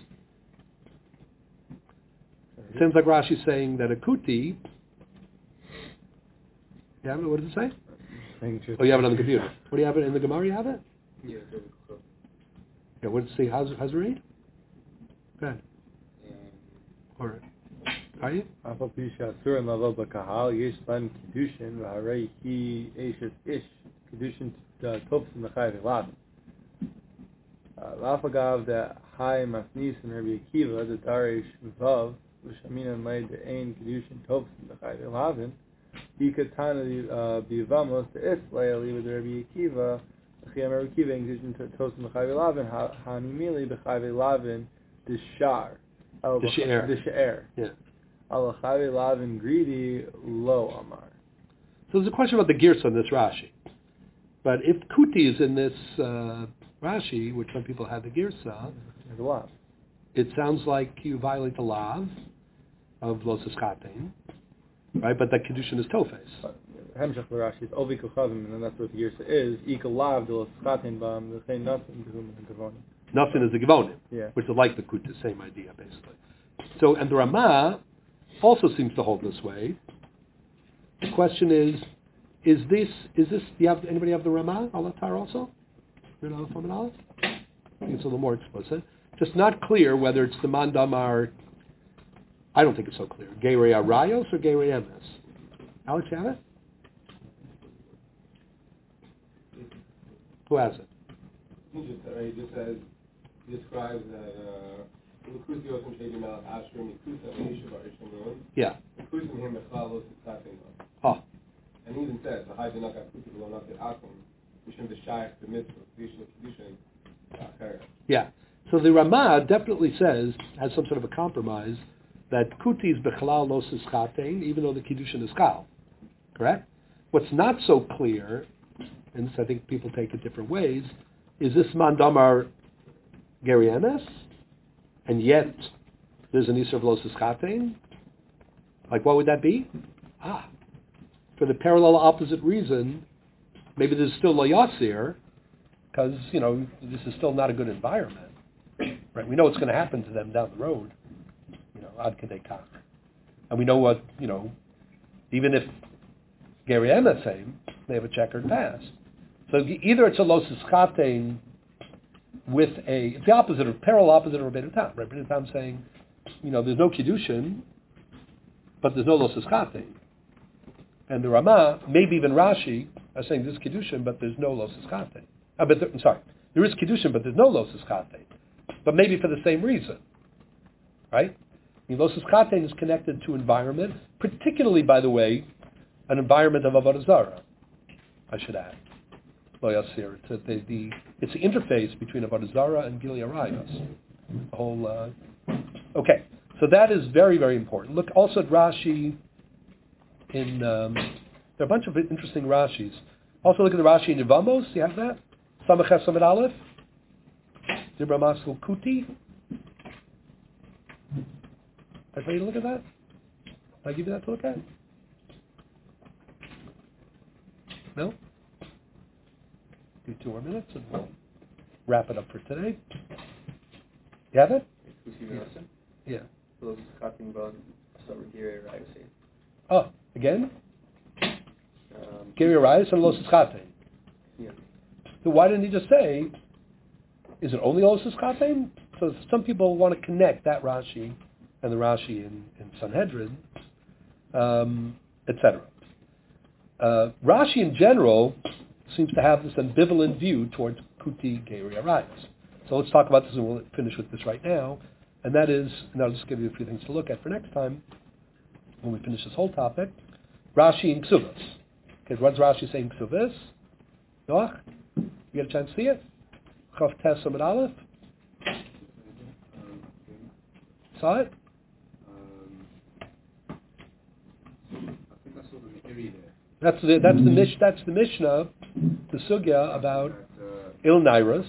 It seems like Rashi's saying that a kuti. You have it? What does it say? Oh, you have it on the computer. What do you have it in the Gemara? You have it? Yeah, it's over to Chav. Yeah. What does it say? How's how's it read? Go ahead. Or are you? אף על פי שאסור לבוא בקהל, יש להם קידושין, והרי היא אשת איש, קידושין תופסים לחי ולבן. לאף אגב דהי מסניסן רבי עקיבא, דדרש מבב, ושמינן לי דאין קידושין תופסים לחי ולבן, היא קטנה ביבמוס דאסלי אליבא דרבי עקיבא, וכי אמר עקיבא אין קידושין תופסים לחי ולבן, הנימילי בחי ולבן דשאר. The she'er. The she'er. Yeah. Al chavi lavin greedy lo amar. So there's a question about the girsa in this Rashi. But if kuti is in this uh, Rashi, which some people have the girsa, There's a lot. it sounds like you violate the law of los eskatein, right? But that kedushin is tofes. Hemshach Rashi is ovi kochavim, and then that's what the Girsa is. Ika lav de los chatin bam the same nothing to whom the gavonim. Nothing is the givonim, Yeah. which is like the kuta, same idea basically. So, and the Ramah also seems to hold this way. The question is, is this, is this, do you have, anybody have the Ramah, Alatar also? You know, from an Aleph? I think it's a little more explicit. Just not clear whether it's the Mandamar, I don't think it's so clear, Geirei Arayos or Geirei Emes. Alex, you have it? Who has it? He just, uh, he just says, he describes that, uh, L'kusios and Shady Malach Asher, Mikusa, Meishav, Arishamon, Yeah. L'kusim him, Bechalos, Tzatim. Oh, And he even says, the Hajj Nakat Kusi, V'lo Nakat Akum, Mishim B'shayach, the Mitzvah, Kedushin, Kedushin, Acher. yeah. So the Ramah definitely says, has some sort of a compromise, that kuti is bechalal lo sischatein, even though the kiddushin is kal. Correct? What's not so clear, and this I think people take it different ways, is this mandamar gerienes, and yet there's an isur of lo sischatein? Like what would that be? Ah, for the parallel opposite reason, maybe there's still lo yasir, because, you know, this is still not a good environment. Right? We know what's going to happen to them down the road. You know, ad kedei kach. And we know what, you know, even if Geri Emes same, they have a checkered past. So either it's a lo sischatein with a, it's the opposite of, parallel opposite of Rabbeinu Tam. Rabbeinu Tam saying, you know, there's no kiddushin, but there's no lo sischatein. And the Ramah, maybe even Rashi, are saying there's kiddushin, but there's no lo sischatein. Uh, but there, I'm sorry, there is kiddushin, but there's no lo sischatein. But maybe for the same reason, right? I mean, lo sischatein is connected to environment, particularly, by the way, an environment of avodah zarah. I should add, lo yasir. It's a, the, the it's the interface between avodah zarah and gilui arayos. The whole. Uh, okay, so that is very, very important. Look also at Rashi. In um, there are a bunch of interesting Rashis. Also look at the Rashi in Yevamos. You have that? Samach Samad Aleph. Dibra Maskul Kuti. I tell you to look at that. Did I give you that to look at? No? Do two more minutes and we'll wrap it up for today. You have it? Yeah. Oh, again? Giri Arayos and Los Chatein. Yeah. So why didn't he just say, is it only Los Chatein? So some people want to connect that Rashi and the Rashi in, in Sanhedrin, um, et cetera. Uh, Rashi in general seems to have this ambivalent view towards Kuti Geri Arayos. So let's talk about this and we'll finish with this right now. And that is, and I'll just give you a few things to look at for next time when we finish this whole topic. Rashi in Ksuvos. Okay, what's Rashi saying Ksuvos? Noach? You get a chance to see it? Chav Tes Amud Aleph? Saw it? That's the that's the mish that's the Mishnah, the sugya about Il Nairus,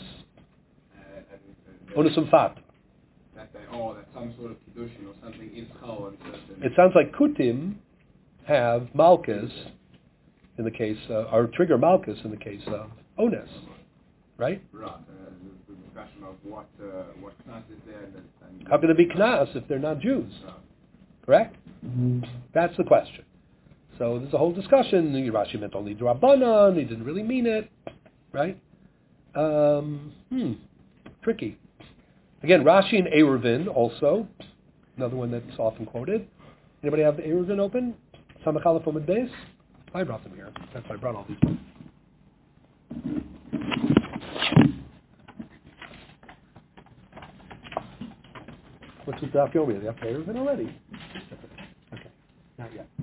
Onusum Fat. Oh, that some sort of kiddushin or something is chal and certain. It sounds like Kutim have Malkus in the case, uh, or trigger Malkus in the case of Ones, right? Right. Uh, the, the discussion of what uh, what knas is there. And, and How can it be Knas if they're not Jews? Right. Correct? That's the question. So there's a whole discussion. Rashi meant only Drabanan. He didn't really mean it, right? Um, hmm, tricky. Again, Rashi and Eruvin also, another one that's often quoted. Anybody have the Eruvin open? Samach Aleph Omid Beis? I brought them here. That's why I brought all these ones. What's with Daf Yomi? Are they up to Eruvin already? Okay, not yet.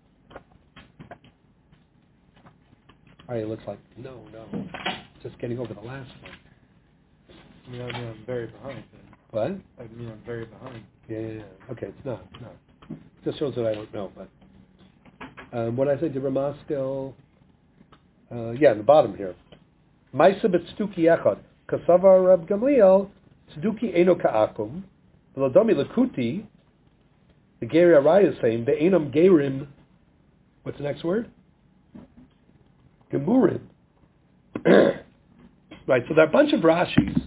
All right, it looks like, no, no. Just getting over the last one. I mean, I mean, I'm very behind. What? I mean, I'm very behind. Yeah, yeah, yeah. Okay, it's not, it's not. Just shows that I don't know, but... Um, what I say to Ramaskel... Uh, yeah, in the bottom here. Maisa b'tzduki echad. Kasavar Rab Gamliel, tzduki eno ka'akum, v'lodomi l'kuti, the Geri Arayos is saying, be'enam gerim, what's the next word? Gemurim. Right, so there are a bunch of Rashis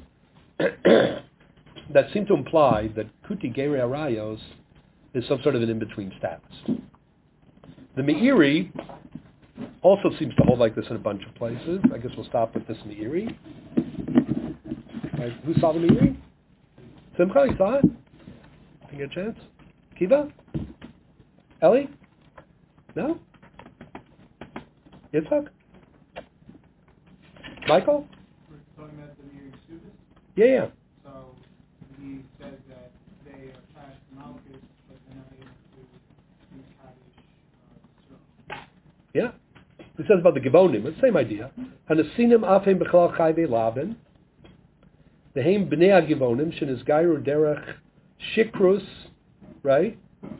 that seem to imply that Kuti Geri Arayos is some sort of an in-between status. The Meiri also seems to hold like this in a bunch of places. I guess we'll stop with this Meiri. Right, who saw the Meiri? Simcha, you saw it? Did you get a chance? Kiva? Ellie? No? Yitzhak? Michael? We're talking about the Meiri students. Yeah, yeah. So he says that they are past Malchus, but they're not able to do Kaddish. Uh, Yeah. It says about the Gibonim, it's the same idea. Hanasinim afim b'chalal chayvei lavin. Dehem b'nei ha-Gibonim, shenis gairu derech shikrus, right?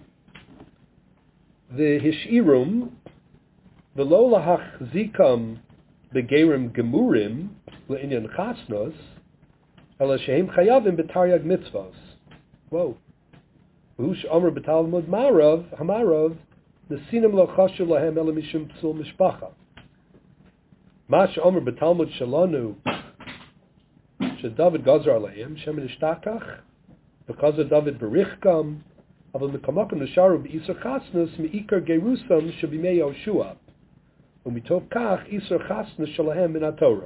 The hishirum, v'lo lahach zikam begerim gemurim, le'inyan chasnos, ela shehem chayavim b'taryag mitzvos. Whoa. V'hush omer b'talmud marav, hamarav, Nesinim lo chashu lahem ela mishum psul mishpacha. Mash omer b'talmud shalanu sheDavid gazar aleim shem nishtakach because of David berichkam aval mekamakam nisharu b'isur chasnus meikar gerusam shebimei Yoshua umitov kach isur chasnus shalahem min haTorah.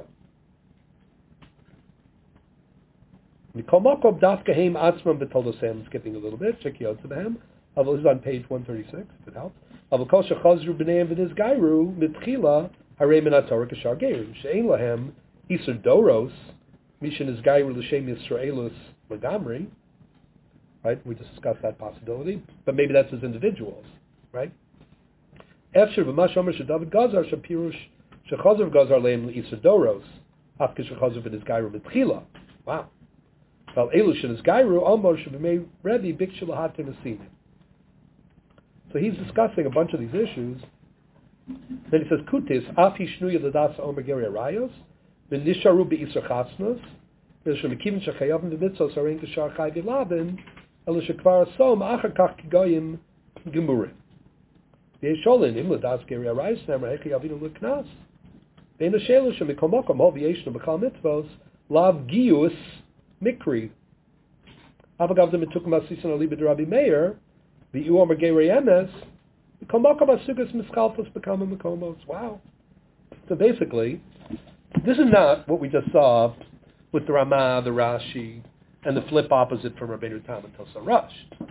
Mikomakom dafka heim atzmam b'tolosem. Skipping a little bit. Check yot to them. Aval this is on page one thirty-six. If it helps. Aval shechazru b'neiim v'niz gairu mitchila harei min haTorah kashar geirim she'ein lahem isur doros mishin is gairu l'shem Yisraelus legamri. Right, we just discussed that possibility, but maybe that's as individuals, right? Efshir v'mash omer sheDavid gazar shepirush shechazru gazar leim l'isur doros afke shechazru v'niz gairu mitchila. Wow. Val elu shenis gairu almor shebimei Rebbe bikshu lahatim asinim. So he's discussing a bunch of these issues. Then he says, Kutis, afi shnuya l'das omer Geri Arayos, v'nisharu be'isur chasnos, v'shemekivin shechayavim v'mitzos harein k'shar chai v'lavin, elo shekvar asom achar kach kigoyim gemurim. V'yesholin im l'das geri arayis nemar hechi avinu l'knas. V'ein ha'shelu shemikol mokom ho v'yeshnu b'chal mitzvos lav gius mikri. Avagav dem etukum asisan aliba d'Rabbi Meir v'yu omer geri emes v'kol mokom asugas mischalfos b'kama mekomos. Wow. So basically, this is not what we just saw with the Ramah, the Rashi, and the flip opposite from Rabbeinu Tam and Tosar Rush.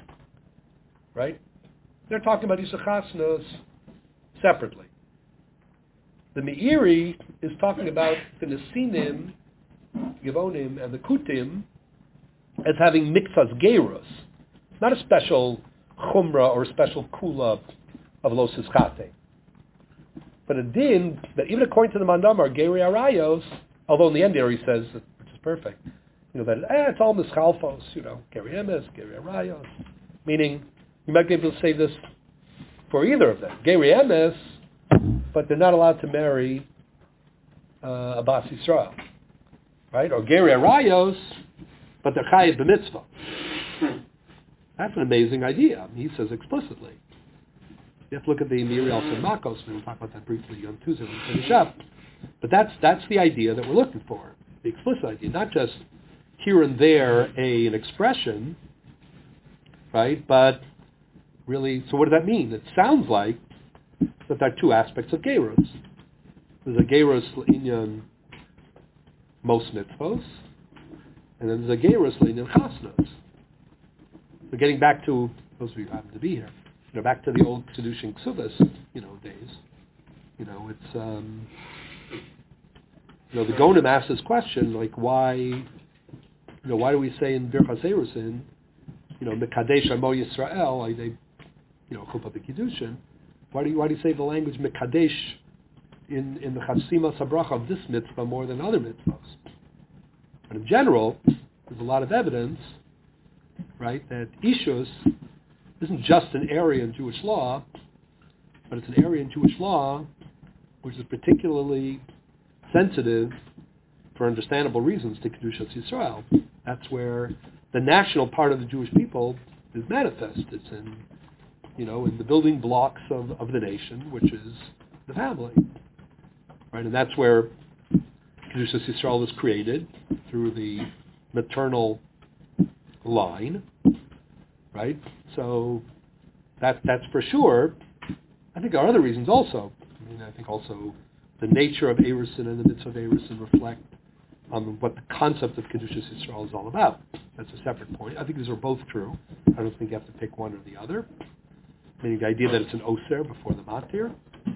Right? They're talking about Yisachasnos separately. The Meiri is talking about the Nesinim, Yevonim, and the Kutim as having mixas gerus, not a special chumrah or a special kula of Lo Sischate. But a din that even according to the Mandamar, Geri Arayos, although in the end there he says, which is perfect, you know, that eh, it's all mischalfos, you know, Geri Emes, Geri Arayos, meaning you might be able to say this for either of them. Geri Emes, but they're not allowed to marry uh, Abbas Yisrael, right? Or Geri Arayos, but they're chayiv b'mitzvah. That's an amazing idea. He says explicitly. You have to look at the Meiri also Makos, and we'll talk about that briefly on Tuesday when we finish up. But that's that's the idea that we're looking for, the explicit idea, not just here and there a an expression, right? But really, so what does that mean? It sounds like that there are two aspects of Gerus. There's a Gerus l'inyan most mitzvos, and then there's a Gerus l'inyan chasnos. So getting back to those of you who happen to be here, you know, back to the old Kedushin Ksuvas, you know, days. You know, it's um, you know, the Gonim asks this question, like, why, you know, why do we say in Birchas Erusin, you know, Mekadesh Amo Yisrael, like they, you know, Chuppah B'Kiddushin, why do you why do you say the language Mekadesh in in the Chasima Sabracha of this mitzvah more than other mitzvahs? But in general, there's a lot of evidence, right, that Ishus isn't just an area in Jewish law, but it's an area in Jewish law which is particularly sensitive, for understandable reasons, to Kedushas Yisrael. That's where the national part of the Jewish people is manifest. It's in, you know, in the building blocks of, of the nation, which is the family, right? And that's where Kedushas Yisrael is created through the maternal line, right? So that that's for sure. I think there are other reasons also. I mean, I think also the nature of Erusin and the mitzvah of Erusin reflect on what the concept of Kedushas Yisrael is all about. That's a separate point. I think these are both true. I don't think you have to pick one or the other. Meaning the idea that it's an Oser before the Matir.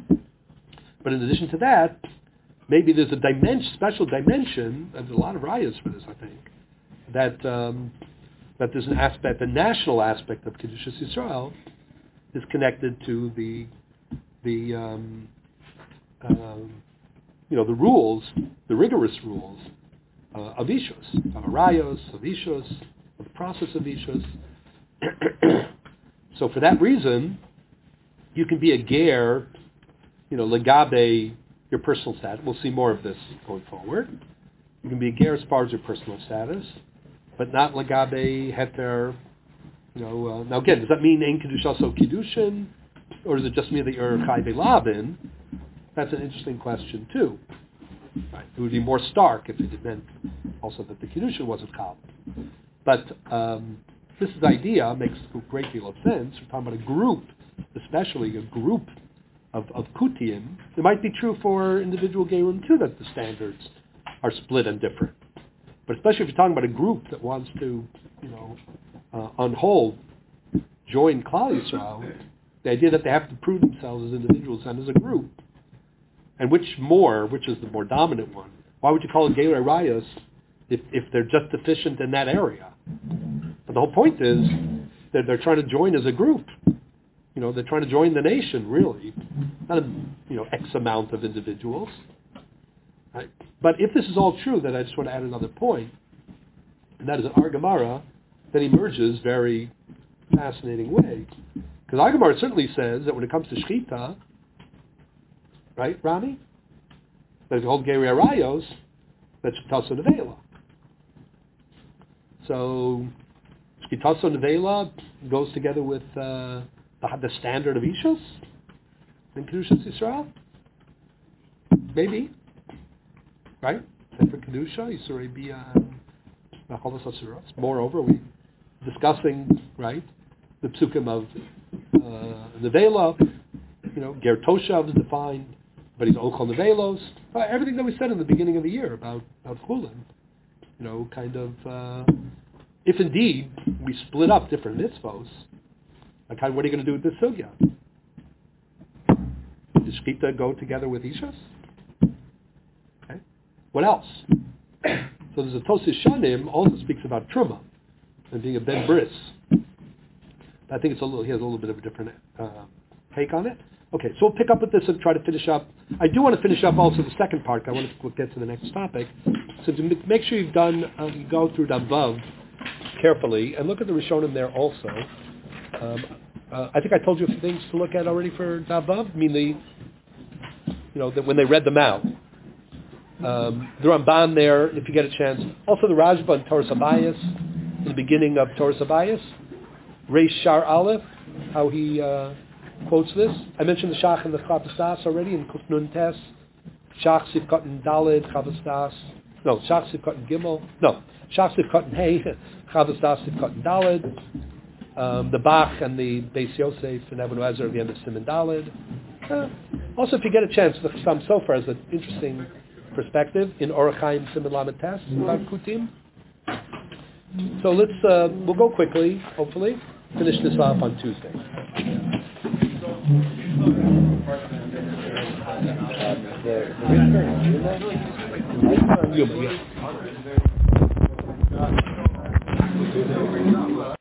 But in addition to that, maybe there's a dimension, special dimension, and there's a lot of rayas for this, I think, that um, that there's an aspect, the national aspect of Kedushas Yisrael is connected to the the um, um, you know the rules, the rigorous rules uh, of Ishus, of Arayos, of Ishus, of the process of Ishus. So for that reason, you can be a ger, you know, legabe your personal status. We'll see more of this going forward. You can be a ger as far as your personal status, but not legabe heter. You know, uh, now again, does that mean ein kedusha so kiddushin, or does it just mean that you're chai belavin? That's an interesting question too. Right. It would be more stark if it meant also that the kiddushin wasn't chal. But um, this idea makes a great deal of sense. We're talking about a group, especially a group of, of kutiyim. It might be true for individual gerim too, that the standards are split and different. But especially if you're talking about a group that wants to, you know, uh, on whole, join Klal Yisrael, the idea that they have to prove themselves as individuals and as a group, and which more, which is the more dominant one? Why would you call it Gerei Rayos if, if they're just deficient in that area? But the whole point is that they're trying to join as a group. You know, they're trying to join the nation, really. Not a, you know, X amount of individuals. Right? But if this is all true, then I just want to add another point, and that is an Argamara that emerges very fascinating way. Because Argamara certainly says that when it comes to Shechita, right, Rami? That it's called Gerei Arayos, That's Shkitaso Nevela. So Shkitaso Nevela goes together with uh, the, the standard of Ishus in Kedushas Yisrael? Maybe. Right? Sefer Kedusha, Yisrael be Macholas Asuros. Moreover, we discussing, right, the psukim of uh, Nevela, you know, Ger Toshav is defined, but he's Ochel Nevelos. Uh, everything that we said in the beginning of the year about, about Chulin, you know, kind of, uh, if indeed we split up different mitzvos, like how, what are you going to do with this sugya? Does Shkita go together with Ishas? Okay. What else? So there's a Tosis Shanim also speaks about Truma and being a Ben Bris. I think it's a little, he has a little bit of a different uh, take on it. Okay, so we'll pick up with this and try to finish up. I do want to finish up also the second part. I want to get to the next topic. So to make sure you've done, uh, you go through Davav carefully and look at the Rishonim there also. Um, uh, I think I told you a few things to look at already for Davav. I mean, the, you know, the, when they read them out. Um, the Ramban there, if you get a chance. Also the Rajba and Torah Sabayas, in the beginning of Torah Sabayas. Reish Shar Aleph, how he uh, quotes this. I mentioned the Shach and the Chavas Das already in Kuf Nun Tes. Shach Sivkot and Daled, Chavas Das. No, Shach Sivkot and Gimel. No, Shach Sivkot and Hey, Chavas Das Sivkot and Daled. Um, the Bach and the Beis Yosef and Evan Wezer at the end of Simon Daled. Uh, also, if you get a chance, the Chassam Sofer has an interesting perspective in Orach Chaim Simon Lamed Tes about Kutim. So let's, uh, we'll go quickly, hopefully, finish this off on Tuesday. The, the